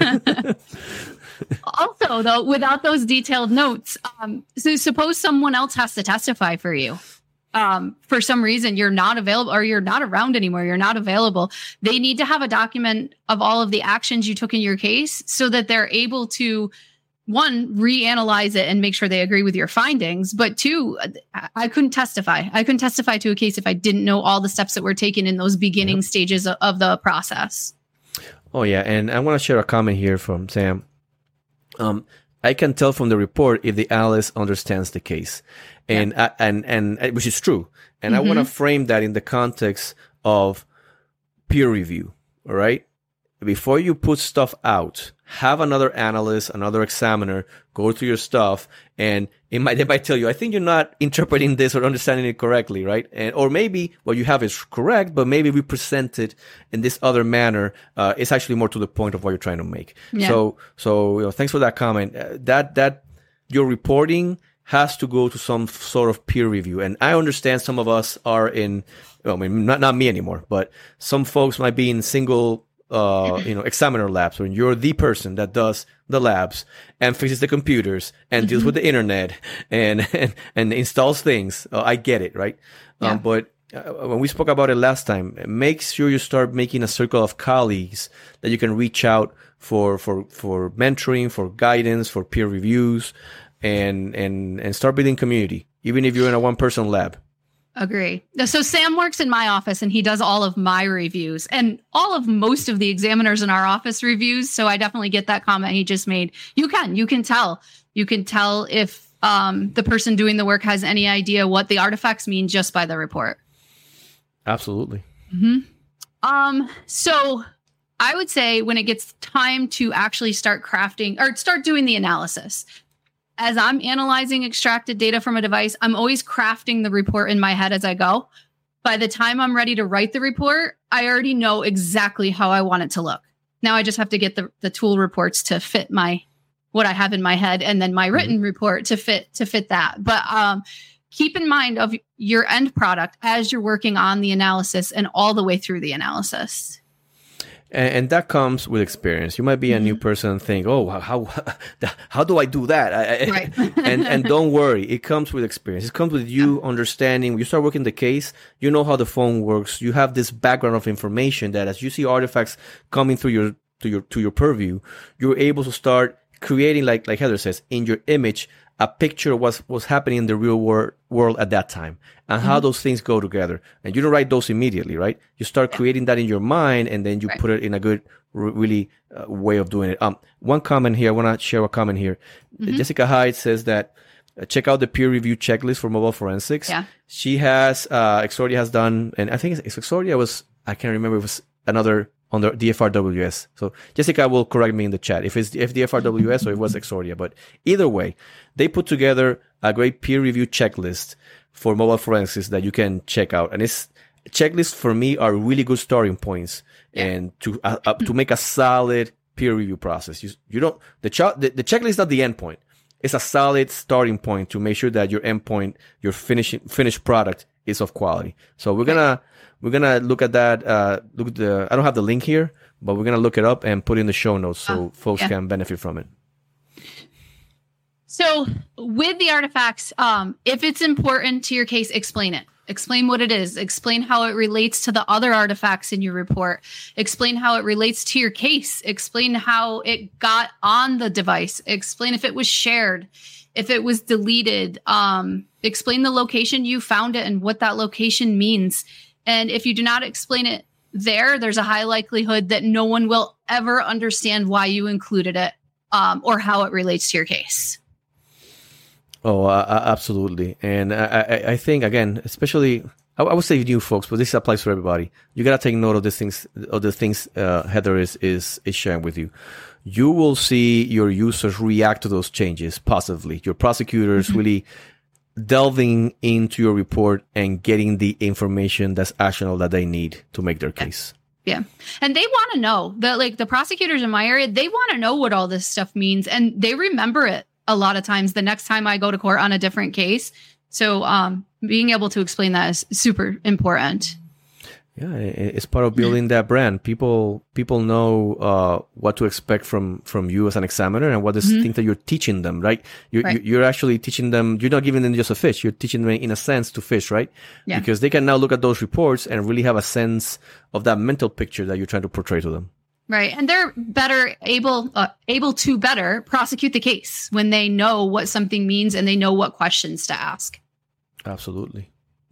Also, though, without those detailed notes, so suppose someone else has to testify for you. For some reason, you're not available or you're not around anymore. You're not available. They need to have a document of all of the actions you took in your case so that they're able to, one, reanalyze it and make sure they agree with your findings. But two, I couldn't testify. I couldn't testify to a case if I didn't know all the steps that were taken in those beginning stages of the process. Oh, yeah. And I want to share a comment here from Sam. I can tell from the report if the analyst understands the case, and which is true. And I want to frame that in the context of peer review. All right. Before you put stuff out, have another analyst, another examiner go through your stuff, and they might tell you, I think you're not interpreting this or understanding it correctly, right? Or maybe what you have is correct, but maybe we present it in this other manner. It's actually more to the point of what you're trying to make. Yeah. So thanks for that comment. That your reporting has to go to some sort of peer review, and I understand some of us are in. Well, I mean, not me anymore, but some folks might be in single. Examiner labs, when you're the person that does the labs and fixes the computers and deals with the internet and installs things. I get it, right? Yeah. But when we spoke about it last time, make sure you start making a circle of colleagues that you can reach out for mentoring, for guidance, for peer reviews, and start building community, even if you're in a one-person lab. Agree. So Sam works in my office and he does all of my reviews and all of most of the examiners in our office reviews. So I definitely get that comment he just made. You can tell if the person doing the work has any idea what the artifacts mean just by the report. Absolutely. So I would say when it gets time to actually start crafting or start doing the analysis, as I'm analyzing extracted data from a device, I'm always crafting the report in my head as I go. By the time I'm ready to write the report, I already know exactly how I want it to look. Now I just have to get the tool reports to fit what I have in my head, and then my written report to fit that. But keep in mind of your end product as you're working on the analysis and all the way through the analysis. And that comes with experience. You might be a new person and think, "Oh, how do I do that?" Right. and don't worry, it comes with experience. It comes with you understanding. When you start working the case, you know how the phone works. You have this background of information that, as you see artifacts coming through your purview, you're able to start creating, like Heather says, in your image, a picture of what's happening in the real world at that time and how those things go together. And you don't write those immediately, right? You start creating that in your mind, and then you put it in a good, really way of doing it. One comment here, I want to share a comment here. Jessica Hyde says that check out the peer review checklist for mobile forensics. Yeah. She has, Exordia has done, and I think it's Exordia I can't remember if it was another on the DFRWS. So Jessica will correct me in the chat if DFRWS or if it was Exordia. But either way, they put together a great peer review checklist for mobile forensics that you can check out. And checklists for me are really good starting points and to make a solid peer review process. You don't the checklist is not the end point. It's a solid starting point to make sure that your endpoint, your finished product is of quality. So we're gonna look at that. I don't have the link here, but we're gonna look it up and put in the show notes so folks can benefit from it. So with the artifacts, if it's important to your case, explain it. Explain what it is. Explain how it relates to the other artifacts in your report. Explain how it relates to your case. Explain how it got on the device. Explain if it was shared, if it was deleted. Explain the location you found it and what that location means. And if you do not explain it there's a high likelihood that no one will ever understand why you included it or how it relates to your case. Oh, absolutely. And I think, again, especially, I would say new folks, but this applies for everybody. You got to take note of the things Heather is sharing with you. You will see your users react to those changes positively. Your prosecutors really delving into your report and getting the information that's actionable that they need to make their case. Yeah. And they want to know that, like, the prosecutors in my area, they want to know what all this stuff means, and they remember it. A lot of times, the next time I go to court on a different case, So being able to explain that is super important. Yeah, it's part of building that brand. People know what to expect from you as an examiner, and what is things that you're teaching them, right? You're actually teaching them. You're not giving them just a fish. You're teaching them, in a sense, to fish, right? Yeah. Because they can now look at those reports and really have a sense of that mental picture that you're trying to portray to them. Right, and they're able to better prosecute the case when they know what something means and they know what questions to ask. Absolutely.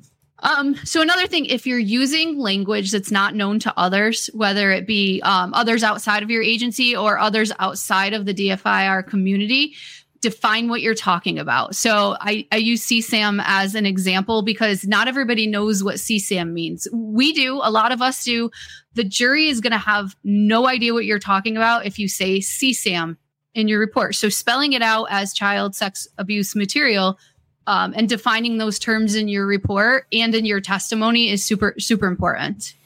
So another thing, if you're using language that's not known to others, whether it be others outside of your agency or others outside of the DFIR community, define what you're talking about. So I use CSAM as an example because not everybody knows what CSAM means. We do. A lot of us do. The jury is going to have no idea what you're talking about if you say CSAM in your report. So spelling it out as child sex abuse material and defining those terms in your report and in your testimony is super, super important.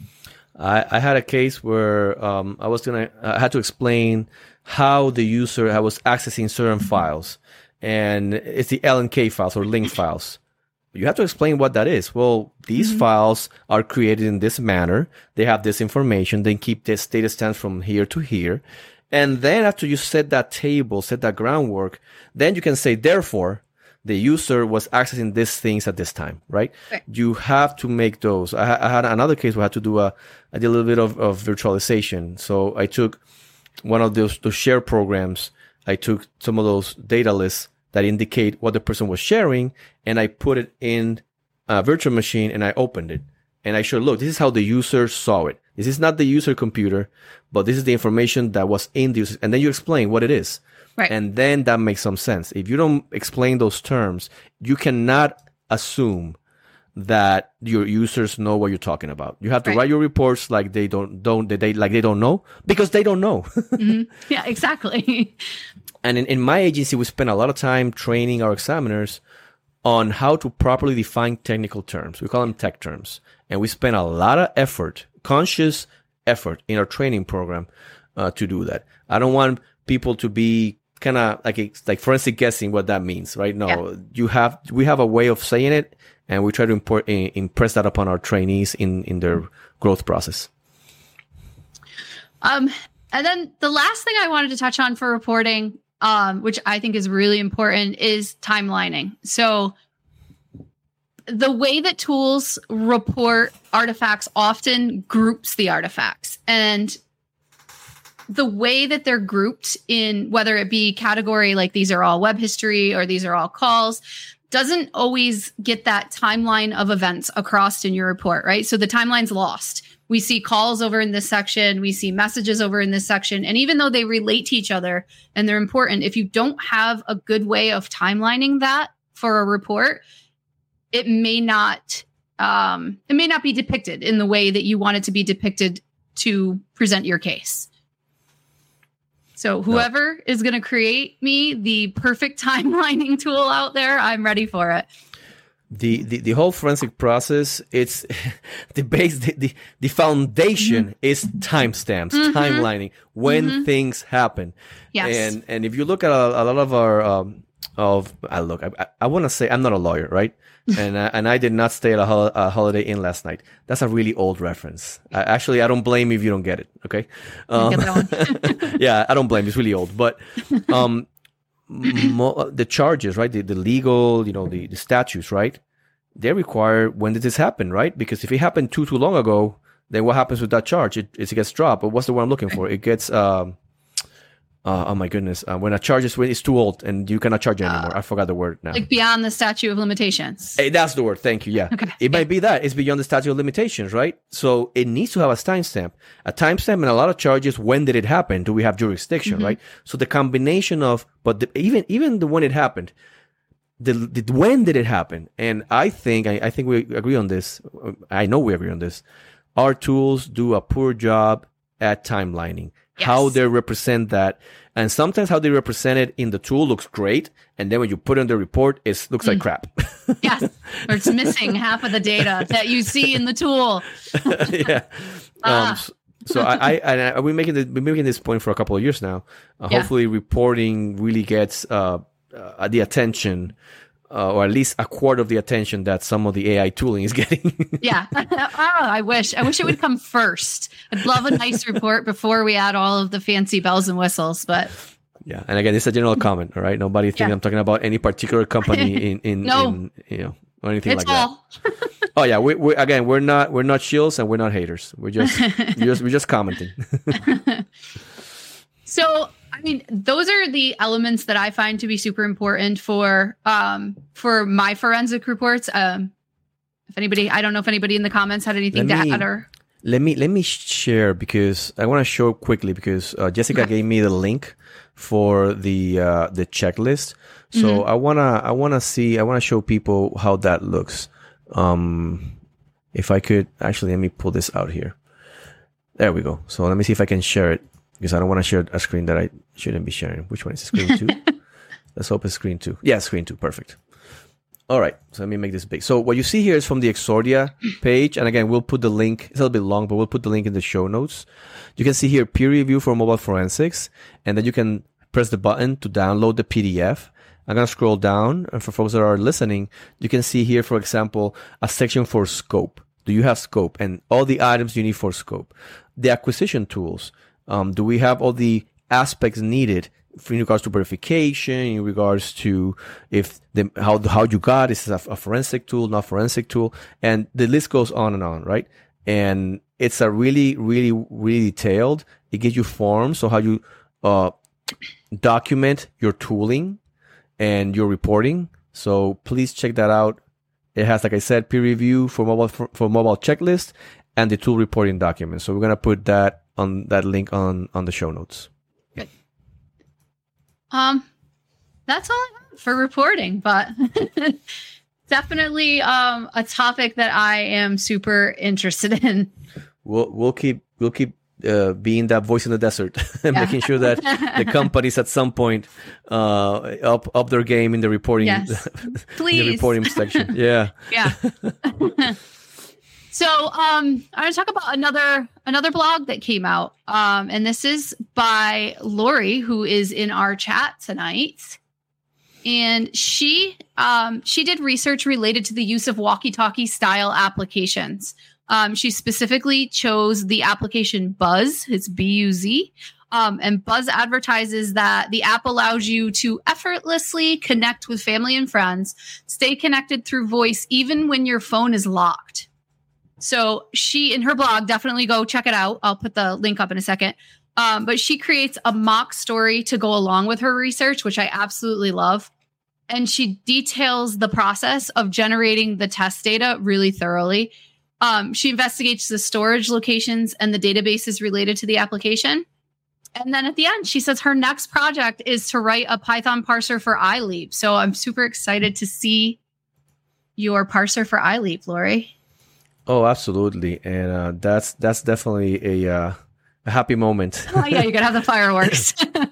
I had a case where I had to explain how the user was accessing certain files, and it's the LNK files or link files. You have to explain what that is. Well, these files are created in this manner. They have this information. They keep this data stamps from here to here. And then after you set that table, set that groundwork, then you can say, therefore, the user was accessing these things at this time, right? You have to make those. I had another case where I had to do I did a little bit of virtualization. So I took one of those share programs. I took some of those data lists that indicate what the person was sharing, and I put it in a virtual machine, and I opened it. And I showed, look, this is how the user saw it. This is not the user computer, but this is the information that was in the user. And then you explain what it is. Right. And then that makes some sense. If you don't explain those terms, you cannot assume that your users know what you're talking about. You have to write your reports like they don't know, because they don't know. Yeah, exactly. And in my agency, we spend a lot of time training our examiners on how to properly define technical terms. We call them tech terms. And we spend a lot of effort, conscious effort in our training program to do that. I don't want people to be kind of like forensic guessing what that means, right? No, we have a way of saying it, and we try to impress that upon our trainees in their growth process. And then the last thing I wanted to touch on for reporting, which I think is really important, is timelining. So the way that tools report artifacts often groups the artifacts, and the way that they're grouped in, whether it be category like these are all web history or these are all calls, doesn't always get that timeline of events across in your report, right? So the timeline's lost. We see calls over in this section, we see messages over in this section, and even though they relate to each other and they're important, if you don't have a good way of timelining that for a report, it may not be depicted in the way that you want it to be depicted to present your case. So whoever is going to create me the perfect timelining tool out there, I'm ready for it. The whole forensic process, it's the foundation is timestamps, timelining, when things happen. Yes. And if you look at a lot of our I want to say, I'm not a lawyer, right? And I did not stay at a Holiday Inn last night. That's a really old reference. I don't blame you if you don't get it. Okay. Yeah, I don't blame you. It's really old. But the charges, right? The legal, the statutes, right? They require, when did this happen, right? Because if it happened too long ago, then what happens with that charge? It gets dropped. But what's the word I'm looking for? It gets oh my goodness! When a charge is too old and you cannot charge it anymore. I forgot the word now. Like beyond the statute of limitations. Hey, that's the word. Thank you. Yeah. Okay. It might be that. It's beyond the statute of limitations, right? So it needs to have a timestamp. A timestamp and a lot of charges. When did it happen? Do we have jurisdiction, right? So the combination of, even the when it happened, the when did it happen? And I think we agree on this. I know we agree on this. Our tools do a poor job at timelining. Yes. How they represent that. And sometimes how they represent it in the tool looks great. And then when you put it in the report, it looks like crap. Yes. Or it's missing half of the data that you see in the tool. Yeah. So we're making this point for a couple of years now. Hopefully reporting really gets the attention or at least a quarter of the attention that some of the AI tooling is getting. Yeah. I wish it would come first. I'd love a nice report before we add all of the fancy bells and whistles, but yeah. And again, it's a general comment, all right? Nobody think I'm talking about any particular company in or anything it's like all. that. Oh yeah, we're not shills and we're not haters. We're just commenting. So, I mean, those are the elements that I find to be super important for my forensic reports. I don't know if anybody in the comments had anything to add or. Let me share, because I want to show quickly, because Jessica gave me the link for the checklist. So I wanna show people how that looks. If I could actually, let me pull this out here. There we go. So let me see if I can share it, because I don't want to share a screen that I shouldn't be sharing. Which one is screen 2? Let's hope it's screen 2. Yeah, screen 2. Perfect. All right. So let me make this big. So what you see here is from the Exordia page. And again, we'll put the link. It's a little bit long, but we'll put the link in the show notes. You can see here peer review for mobile forensics. And then you can press the button to download the PDF. I'm going to scroll down. And for folks that are listening, you can see here, for example, a section for scope. Do you have scope? And all the items you need for scope. The acquisition tools. Do we have all the aspects needed in regards to verification, in regards to how you got, is this a forensic tool, not forensic tool, and the list goes on, right? And it's a really, really, really detailed. It gives you forms, so how you document your tooling and your reporting. So please check that out. It has, like I said, peer review for mobile checklist and the tool reporting document. So we're gonna put that link on the show notes. Good. That's all I have for reporting, but definitely a topic that I am super interested in. We'll keep being that voice in the desert and making sure that the companies at some point up their game in the reporting. Yes. Please. In the reporting section. Yeah. Yeah. So I'm going to talk about another blog that came out, and this is by Lori, who is in our chat tonight. And she did research related to the use of walkie-talkie style applications. She specifically chose the application Buzz. It's B-U-Z. And Buzz advertises that the app allows you to effortlessly connect with family and friends, stay connected through voice, even when your phone is locked. So she, in her blog, definitely go check it out. I'll put the link up in a second. But she creates a mock story to go along with her research, which I absolutely love. And she details the process of generating the test data really thoroughly. She investigates the storage locations and the databases related to the application. And then at the end, she says her next project is to write a Python parser for iLeap. So I'm super excited to see your parser for iLeap, Lori. Oh, absolutely. And that's definitely a happy moment. Oh, yeah, you're going to have the fireworks.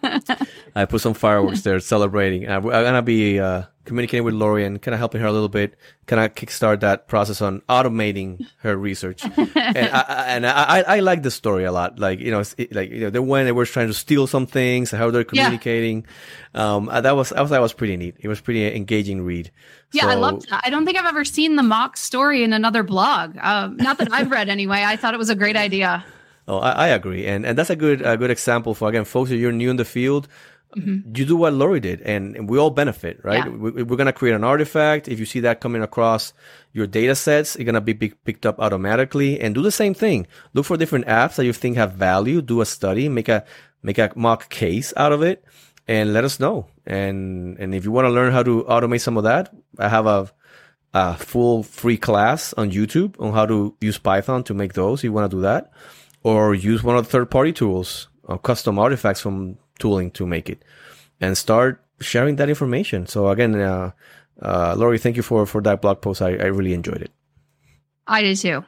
I put some fireworks there celebrating. I'm going to be communicating with Lori and kind of helping her a little bit, kind of kickstart that process on automating her research. and I like the story a lot. Like, they were trying to steal some things, how they're communicating. Yeah. That was pretty neat. It was pretty engaging read. Yeah, I loved that. I don't think I've ever seen the mock story in another blog. Not that I've read anyway. I thought it was a great idea. Oh, I agree. And that's a good example for, again, folks that you're new in the field. Mm-hmm. You do what Lori did, and we all benefit, right? Yeah. We're going to create an artifact. If you see that coming across your data sets, it's going to be picked up automatically. And do the same thing. Look for different apps that you think have value. Do a study, make a mock case out of it, and let us know. And if you want to learn how to automate some of that, I have a full free class on YouTube on how to use Python to make those. If you want to do that, or use one of the third-party tools, custom artifacts from tooling to make it, and start sharing that information. So again, Lori, thank you for that blog post. I really enjoyed it. I did too.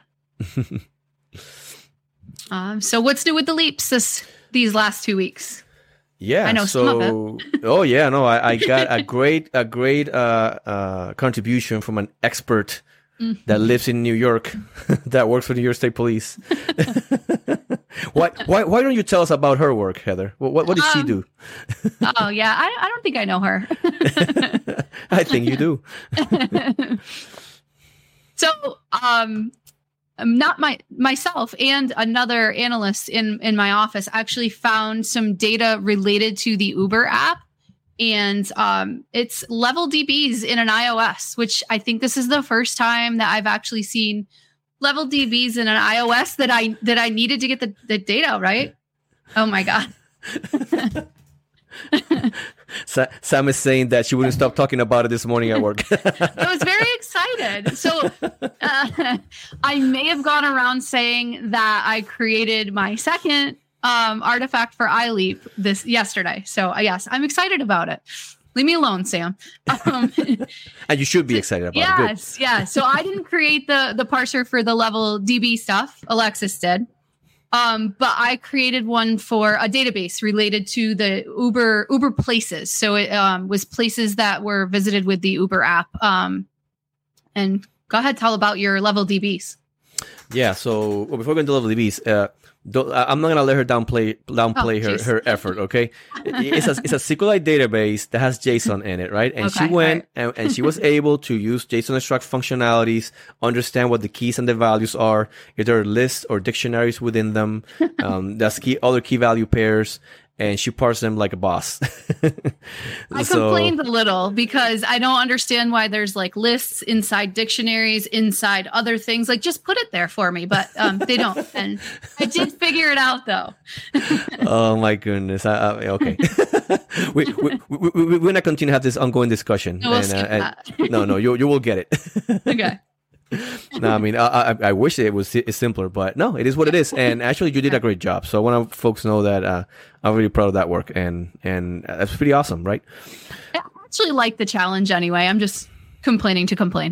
So what's new with the leaps these last 2 weeks? Yeah, I know some of it. Oh yeah, no, I got a great contribution from an expert that lives in New York, that works for New York State Police. Why don't you tell us about her work, Heather? What did she do? Oh yeah, I don't think I know her. I think you do. So, not myself and another analyst in my office actually found some data related to the Uber app, and it's level DBs in an iOS, which I think this is the first time that I've actually seen level DBs in an iOS that I needed to get the data right. Oh my God. Sam is saying that she wouldn't stop talking about it this morning at work. I was very excited. So I may have gone around saying that I created my second artifact for iLeap yesterday. So yes, I'm excited about it. Leave me alone, Sam. And you should be excited about it. Yes, yeah. So I didn't create the parser for the level DB stuff. Alexis did. But I created one for a database related to the Uber places. So it was places that were visited with the Uber app. And go ahead, tell about your level DBs. Yeah. So before we go into level DBs, I'm not gonna let her downplay her effort. Okay, it's a SQLite database that has JSON in it, right? And she went and she was able to use JSON extract functionalities, understand what the keys and the values are, if there are lists or dictionaries within them. That's other key value pairs. And she parsed them like a boss. I complained a little because I don't understand why there's like lists inside dictionaries, inside other things. Like, just put it there for me, but they don't. And I did figure it out, though. Oh my goodness! Okay, we're gonna continue to have this ongoing discussion. No, we'll skip that. No, you will get it. Okay. No, I mean, I wish it was simpler, but no, it is what it is. And actually, you did a great job. So I want folks know that I'm really proud of that work, and that's pretty awesome, right? I actually like the challenge anyway. I'm just complaining to complain.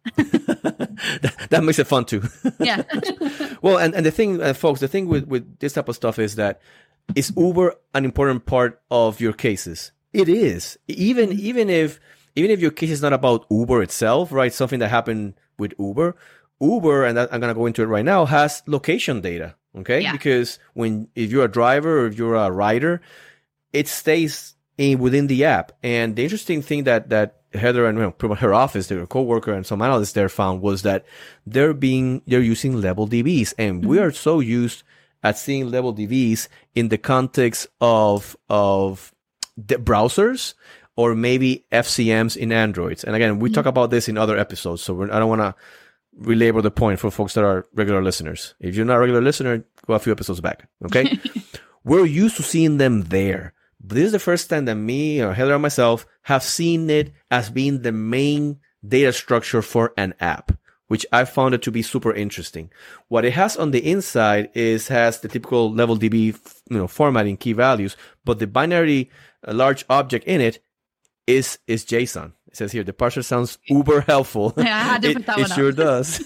That makes it fun too. Yeah. Well, and the thing, folks, the thing with this type of stuff is that is Uber an important part of your cases? It is. Even if your case is not about Uber itself, right? Something that happened with Uber, and I'm going to go into it right now, has location data, okay? Yeah. Because if you're a driver or if you're a rider, it stays within the app. And the interesting thing that Heather and her office, their coworker and some analysts there found was that they're using level DBs. And we are so used at seeing level DBs in the context of the browsers, or maybe FCMs in Androids. And again, we talk about this in other episodes, so I don't want to belabor the point for folks that are regular listeners. If you're not a regular listener, go a few episodes back, okay? We're used to seeing them there. But this is the first time that me or Heather or myself have seen it as being the main data structure for an app, which I found it to be super interesting. What it has on the inside has the typical level DB formatting key values, but the binary large object in it is JSON. It says here, the parser sounds uber helpful. Yeah, I had to put that it sure does.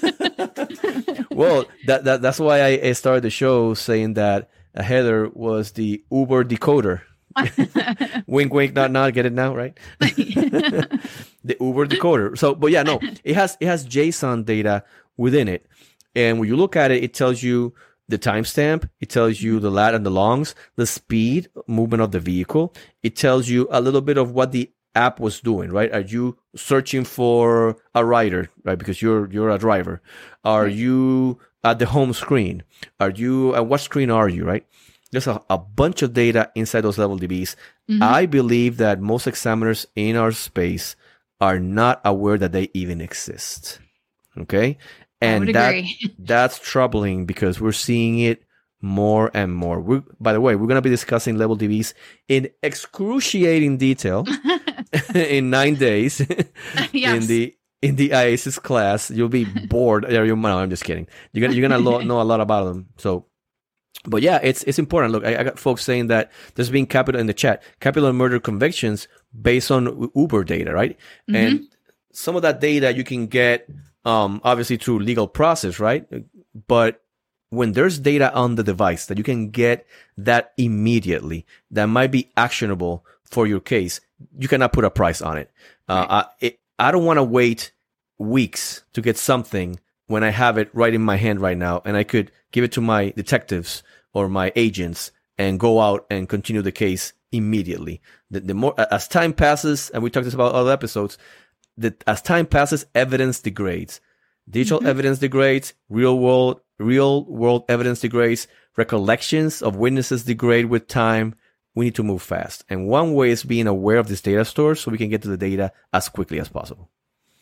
Well, that's why I started the show saying that Heather was the Uber decoder. Wink, wink, not get it now, right? The Uber decoder. So, but yeah, no, it has JSON data within it. And when you look at it, it tells you the timestamp, it tells you the lat and the longs, the speed, movement of the vehicle. It tells you a little bit of what the app was doing, right? Are you searching for a rider, right? Because you're a driver. Are you at the home screen? Are you at what screen are you, right? There's a bunch of data inside those level DBs. Mm-hmm. I believe that most examiners in our space are not aware that they even exist. Okay? And that's troubling because we're seeing it more and more. By the way, we're going to be discussing level DBs in excruciating detail in 9 days. Yes. in the IASIS class. You'll be bored. No, I'm just kidding. You're gonna know a lot about them. So, but yeah, it's important. Look, I got folks saying that there's been capital in the chat, capital murder convictions based on Uber data, right? Mm-hmm. And some of that data you can get obviously through legal process, right? But when there's data on the device that you can get that immediately, that might be actionable for your case, you cannot put a price on it. I don't want to wait weeks to get something when I have it right in my hand right now, and I could give it to my detectives or my agents and go out and continue the case immediately. The more as time passes, and we talked this about other episodes, that as time passes, evidence degrades. Digital evidence degrades, real world evidence degrades, recollections of witnesses degrade with time. We need to move fast. And one way is being aware of this data store so we can get to the data as quickly as possible.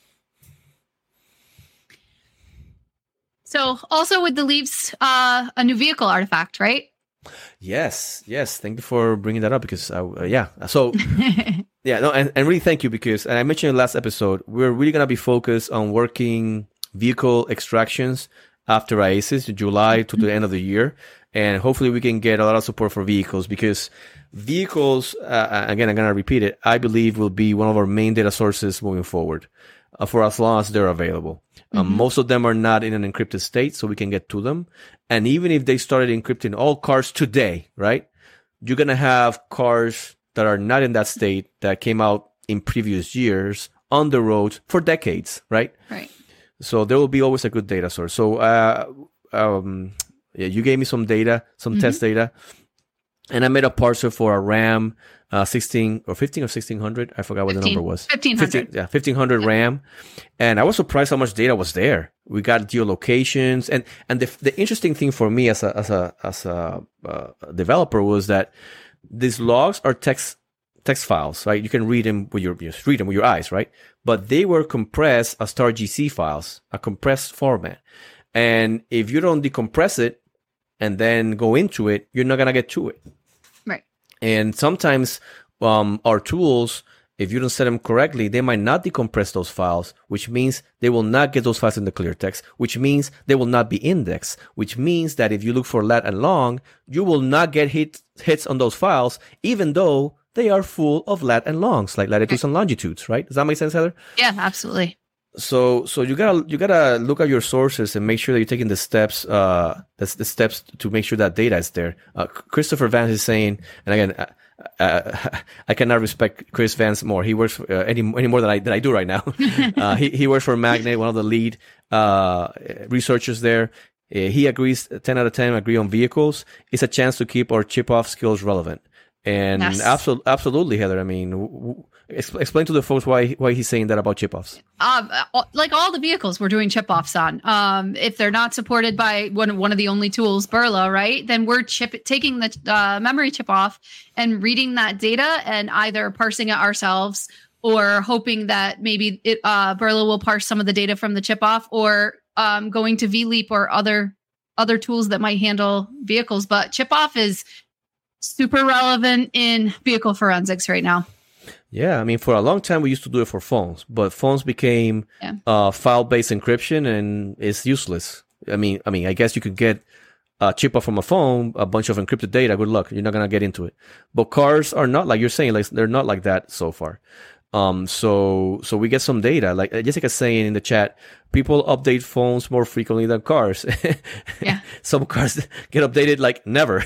So also with the Leaps, a new vehicle artifact, right? Yes. Thank you for bringing that up because, So, and really thank you because, and I mentioned in the last episode, we're really going to be focused on working vehicle extractions after IASIS, July to the end of the year. And hopefully we can get a lot of support for vehicles because vehicles, again, I'm going to repeat it, I believe will be one of our main data sources moving forward for as long as they're available. Most of them are not in an encrypted state, so we can get to them. And even if they started encrypting all cars today, right, you're going to have cars that are not in that state that came out in previous years on the road for decades, right? Right. So there will be always a good data source. So, you gave me some data, some test data, and I made a parser for a RAM 16 or 15 or 1600. I forgot what the number was. 1500. 1500 RAM. And I was surprised how much data was there. We got geolocations, and the interesting thing for me as a developer was that these logs are text files, right? You can read them with your eyes, right? But they were compressed as tar.gc files, a compressed format. And if you don't decompress it and then go into it, you're not going to get to it. Right. And sometimes our tools, if you don't set them correctly, they might not decompress those files, which means they will not get those files in the clear text, which means they will not be indexed, which means that if you look for lat and long, you will not get hits on those files, even though they are full of lat and longs, like latitudes and longitudes, right? Does that make sense, Heather? Yeah, absolutely. So you gotta look at your sources and make sure that you're taking the steps to make sure that data is there. Christopher Vance is saying, and again, I cannot respect Chris Vance more. He works for, any more than I do right now. He works for Magnet, one of the lead researchers there. He agrees 10 out of 10 agree on vehicles. It's a chance to keep our chip off skills relevant. And yes. Absolutely, Heather. I mean, explain to the folks why he's saying that about chip offs. Like all the vehicles we're doing chip offs on. If they're not supported by one of the only tools, Burla, right? Then we're taking the memory chip off and reading that data and either parsing it ourselves or hoping that maybe Burla will parse some of the data from the chip off, or going to VLeap or other tools that might handle vehicles. But chip off is super relevant in vehicle forensics right now. Yeah, I mean, for a long time we used to do it for phones, but phones became file-based encryption, and it's useless. I mean, I guess you could get a chip off from a phone, a bunch of encrypted data. Good luck, you're not gonna get into it. But cars are not like you're saying; like they're not like that so far. So we get some data. Like Jessica's saying in the chat, people update phones more frequently than cars. Yeah. Some cars get updated like never.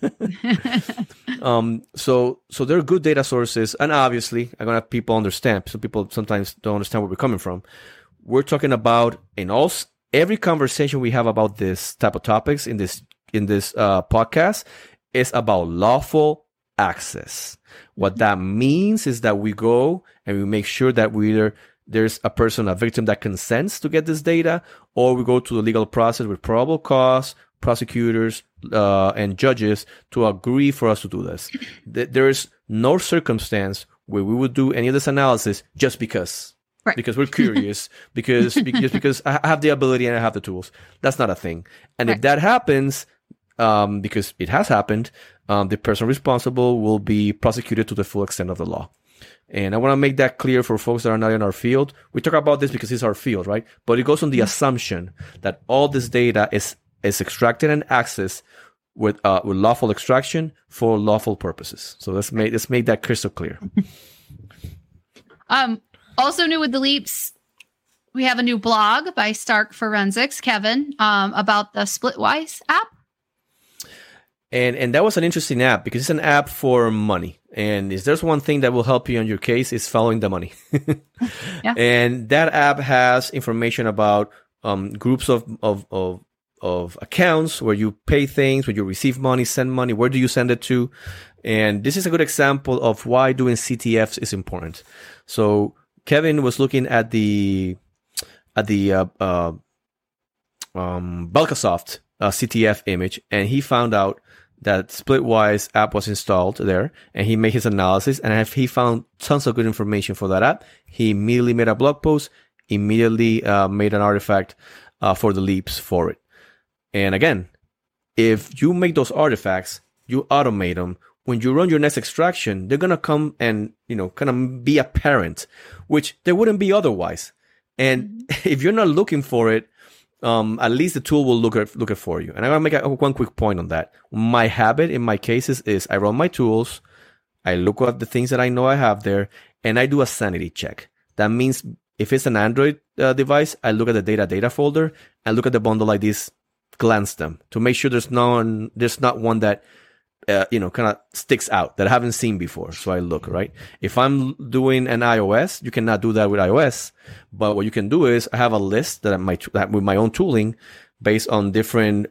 So they're good data sources, and obviously I'm gonna have people understand. So people sometimes don't understand where we're coming from. We're talking about every conversation we have about this type of topics in this podcast is about lawful access. What that means is that we go and we make sure that there's a victim that consents to get this data, or we go to the legal process with probable cause, prosecutors, and judges to agree for us to do this. There is no circumstance where we would do any of this analysis just because. Right. Because we're curious, because I have the ability and I have the tools. That's not a thing. And if that happens, because it has happened, the person responsible will be prosecuted to the full extent of the law. And I want to make that clear for folks that are not in our field. We talk about this because it's our field, right? But it goes on the assumption that all this data is extracted and accessed with lawful extraction for lawful purposes. So let's make that crystal clear. Also new with the Leaps, we have a new blog by Stark Forensics, Kevin, about the Splitwise app. And that was an interesting app because it's an app for money. And if there's one thing that will help you on your case, is following the money. Yeah. And that app has information about groups of accounts where you pay things, where you receive money, send money. Where do you send it to? And this is a good example of why doing CTFs is important. So Kevin was looking at the Belkasoft CTF image, and he found out that Splitwise app was installed there, and he made his analysis, and he found tons of good information for that app. He immediately made a blog post, immediately made an artifact for the leaps for it. And again, if you make those artifacts, you automate them. When you run your next extraction, they're gonna come and kind of be apparent, which they wouldn't be otherwise. And if you're not looking for it, at least the tool will look it for you. And I'm going to make one quick point on that. My habit in my cases is I run my tools, I look at the things that I know I have there, and I do a sanity check. That means if it's an Android device, I look at the data folder and look at the bundle like this, glance them to make sure there's not one that kind of sticks out that I haven't seen before. So I look, right? If I'm doing an iOS, you cannot do that with iOS. But what you can do is I have a list that with my own tooling based on different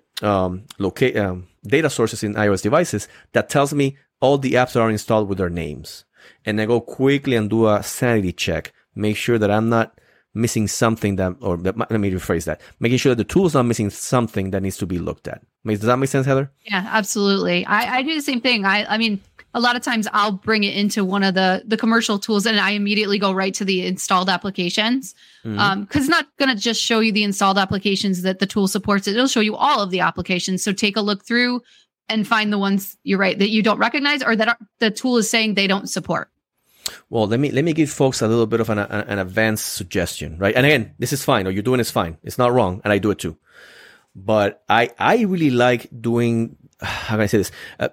data sources in iOS devices that tells me all the apps that are installed with their names. And I go quickly and do a sanity check, make sure that I'm not missing something let me rephrase that. Making sure that the tool is not missing something that needs to be looked at. Does that make sense, Heather? Yeah, absolutely. I do the same thing. I mean, a lot of times I'll bring it into one of the commercial tools and I immediately go right to the installed applications. Because it's not going to just show you the installed applications that the tool supports. It'll show you all of the applications. So take a look through and find the ones, you're right, that you don't recognize or that the tool is saying they don't support. Well, let me give folks a little bit of an advanced suggestion, right? And again, this is fine. Or you're doing it's fine. It's not wrong, and I do it too. But I really like doing. How can I say this?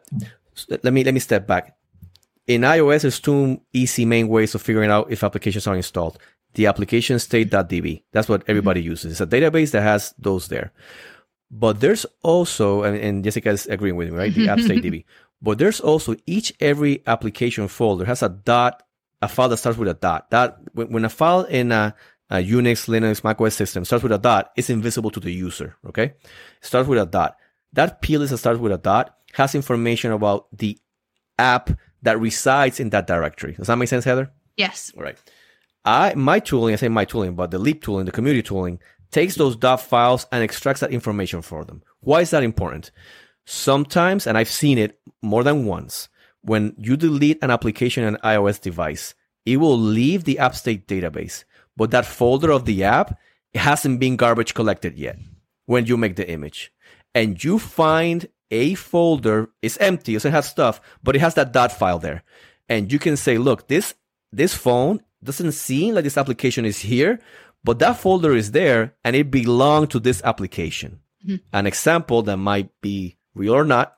Let me step back. In iOS, there's two easy main ways of figuring out if applications are installed. The application state.db. That's what everybody uses. It's a database that has those there. But there's also, and Jessica is agreeing with me, right? The app state.db. But there's also every application folder has a file that starts with a dot. When a file in a Unix, Linux, macOS system starts with a dot, it's invisible to the user, okay? It starts with a dot. That plist that starts with a dot has information about the app that resides in that directory. Does that make sense, Heather? Yes. All right. My tooling, I say my tooling, but the Leap tooling, the community tooling, takes those dot files and extracts that information for them. Why is that important? Sometimes, and I've seen it more than once, when you delete an application on an iOS device, it will leave the app state database, but that folder of the app hasn't been garbage collected yet when you make the image. And you find a folder, it's empty, it doesn't have stuff, but it has that dot file there. And you can say, look, this phone doesn't seem like this application is here, but that folder is there and it belonged to this application. An example that might be real or not,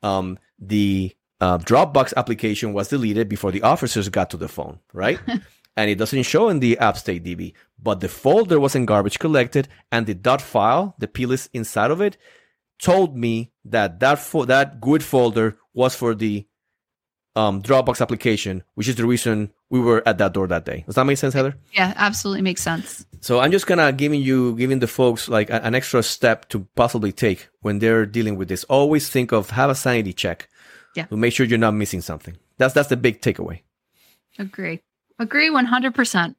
the Dropbox application was deleted before the officers got to the phone, right? And it doesn't show in the app state DB, but the folder wasn't garbage collected, and the dot file, the plist inside of it, told me that that GUID folder was for the Dropbox application, which is the reason we were at that door that day. Does that make sense, Heather? Yeah, absolutely makes sense. So I'm just giving the folks like an extra step to possibly take when they're dealing with this. Always think of, have a sanity check. Yeah. To make sure you're not missing something. That's the big takeaway. Agree 100%.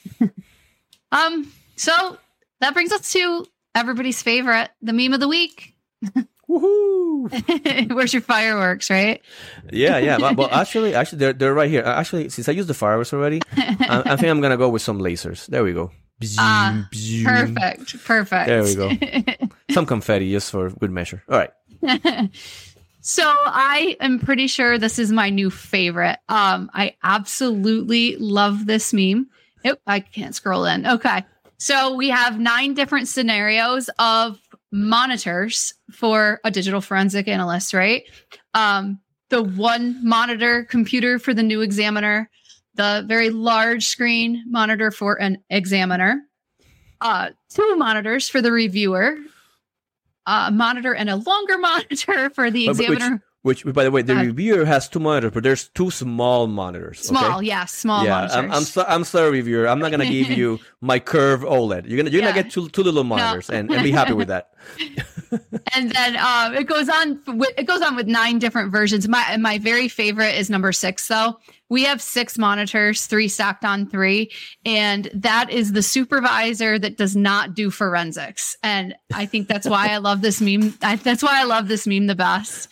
So that brings us to everybody's favorite, the meme of the week. Woohoo! Where's your fireworks, right? Yeah. Well, actually, they're right here. Actually, since I used the fireworks already, I think I'm gonna go with some lasers. There we go. Perfect. There we go. Some confetti just for good measure. All right. So I am pretty sure this is my new favorite. I absolutely love this meme. I can't scroll in. Okay. So we have 9 different scenarios of monitors for a digital forensic analyst, right? The one monitor computer for the new examiner, the very large screen monitor for an examiner, 2 monitors for the reviewer, a monitor and a longer monitor for the examiner. Which, by the way, the reviewer has 2 monitors, but there's 2 small monitors. Small, okay? Small monitors. I'm sorry, reviewer. I'm not gonna give you my curve OLED. You're gonna get two little monitors and be happy with that. And then it goes on with 9 different versions. My very favorite is number 6, though. We have 6 monitors, 3 stacked on 3, and that is the supervisor that does not do forensics. And I think that's why I love this meme. That's why I love this meme the best.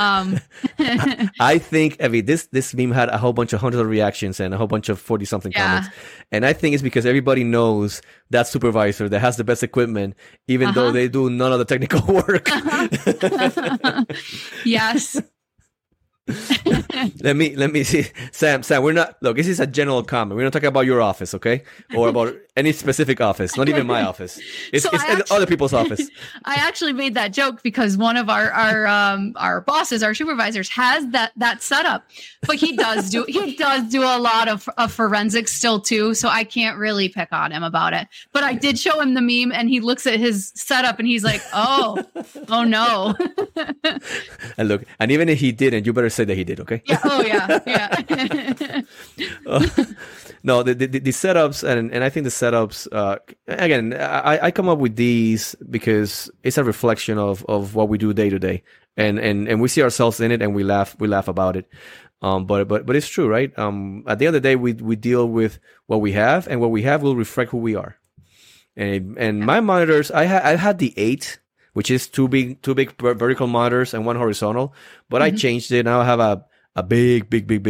I think, Evie, this meme had a whole bunch of hundreds of reactions and a whole bunch of 40-something comments. And I think it's because everybody knows that supervisor that has the best equipment, even though they do none of the technical work. Yes. Let me see. Sam, we're not, look, this is a general comment. We're not talking about your office, okay? Or about any specific office, not even my office. It's other people's office. I actually made that joke because one of our bosses, our supervisors, has that setup, but he does do a lot of forensics still too. So I can't really pick on him about it. But I did show him the meme, and he looks at his setup and he's like, oh no. And look, and even if he didn't, you better say that he did, okay? Yeah. Oh yeah. No, the setups, and I think the setups, again, I come up with these because it's a reflection of what we do day to day, and we see ourselves in it, and we laugh about it. But it's true, right? At the end of the day, we deal with what we have, and what we have will reflect who we are. And my monitors, I had the 8, which is two big vertical monitors and 1 horizontal, but I changed it. Now I have a big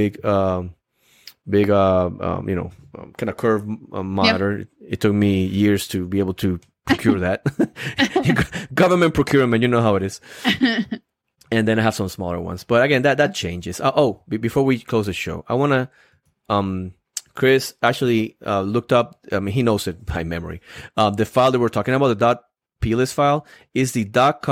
kind of curved monitor. Yep. It took me years to be able to procure that. Government procurement, you know how it is. And then I have some smaller ones. But again, that changes. Before we close the show, I want to, Chris actually looked up, he knows it by memory. The file that we're talking about, the .plist file, is the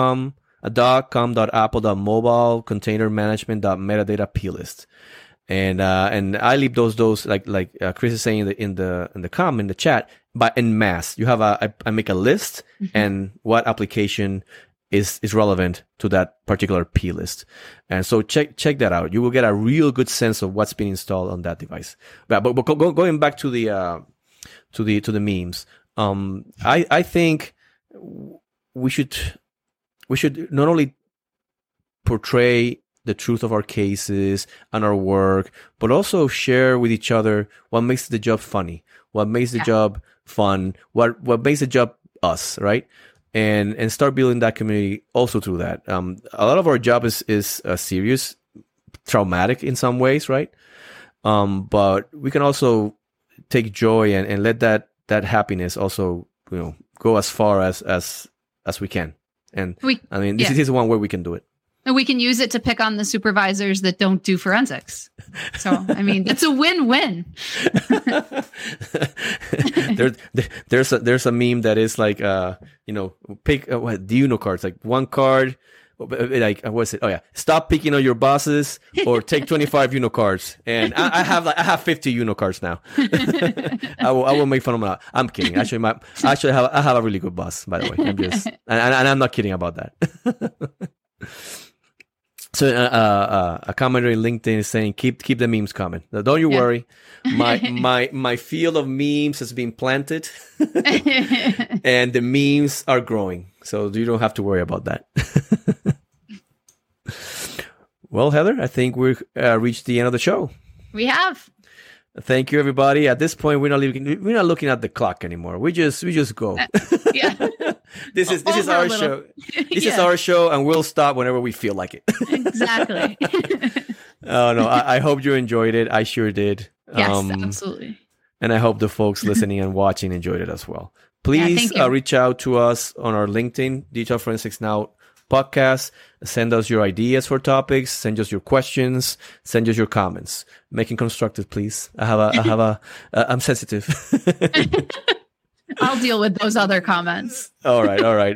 .com.apple.mobile container management.metadata plist. And I leave those like Chris is saying in the comment, in the chat, but en masse. You have I make a list and what application is relevant to that particular plist. And so check that out. You will get a real good sense of what's been installed on that device. But going back to the memes, I think we should not only portray the truth of our cases and our work, but also share with each other what makes the job funny, what makes the job fun, what makes the job us, right? And start building that community also through that. A lot of our job is serious, traumatic in some ways, right? But we can also take joy and let that happiness also, go as far as we can. And this is one way we can do it. And we can use it to pick on the supervisors that don't do forensics. So, it's a win-win. There's a meme that is like, pick the Uno cards, like one card, like what's it? Oh yeah, stop picking on your bosses, or take 25 Uno cards. And I have 50 Uno cards now. I will make fun of them. I'm kidding. Actually, I have a really good boss, by the way. And I'm not kidding about that. So a commenter in LinkedIn is saying, keep the memes coming. Now, don't you worry. My field of memes has been planted and the memes are growing. So you don't have to worry about that. Well, Heather, I think we've reached the end of the show. We have. Thank you, everybody. At this point, we're not looking at the clock anymore. We just go. Yeah. This is our show. This is our show, and we'll stop whenever we feel like it. Exactly. Oh no! I hope you enjoyed it. I sure did. Yes, absolutely. And I hope the folks listening and watching enjoyed it as well. Please reach out to us on our LinkedIn, Digital Forensics Now podcast. Send us your ideas for topics. Send us your questions. Send us your comments. Make it constructive, please. I'm sensitive. I'll deal with those other comments. All right.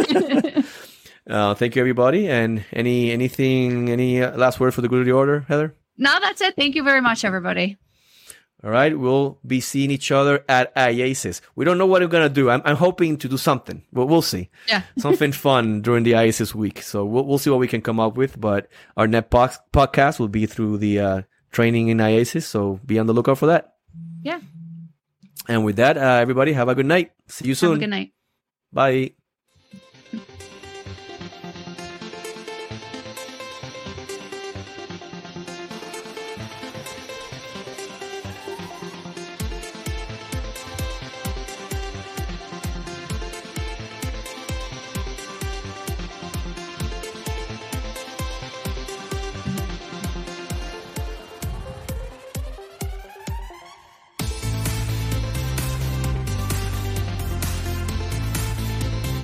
Thank you, everybody. And any last word for the good of the order, Heather? No, that's it. Thank you very much, everybody. All right. We'll be seeing each other at IASIS. We don't know what we're going to do. I'm hoping to do something, but we'll see. Yeah. Something fun during the IASIS week. So we'll see what we can come up with. But our next podcast will be through the training in IASIS. So be on the lookout for that. Yeah. And with that, everybody, have a good night. See you soon. Have a good night. Bye.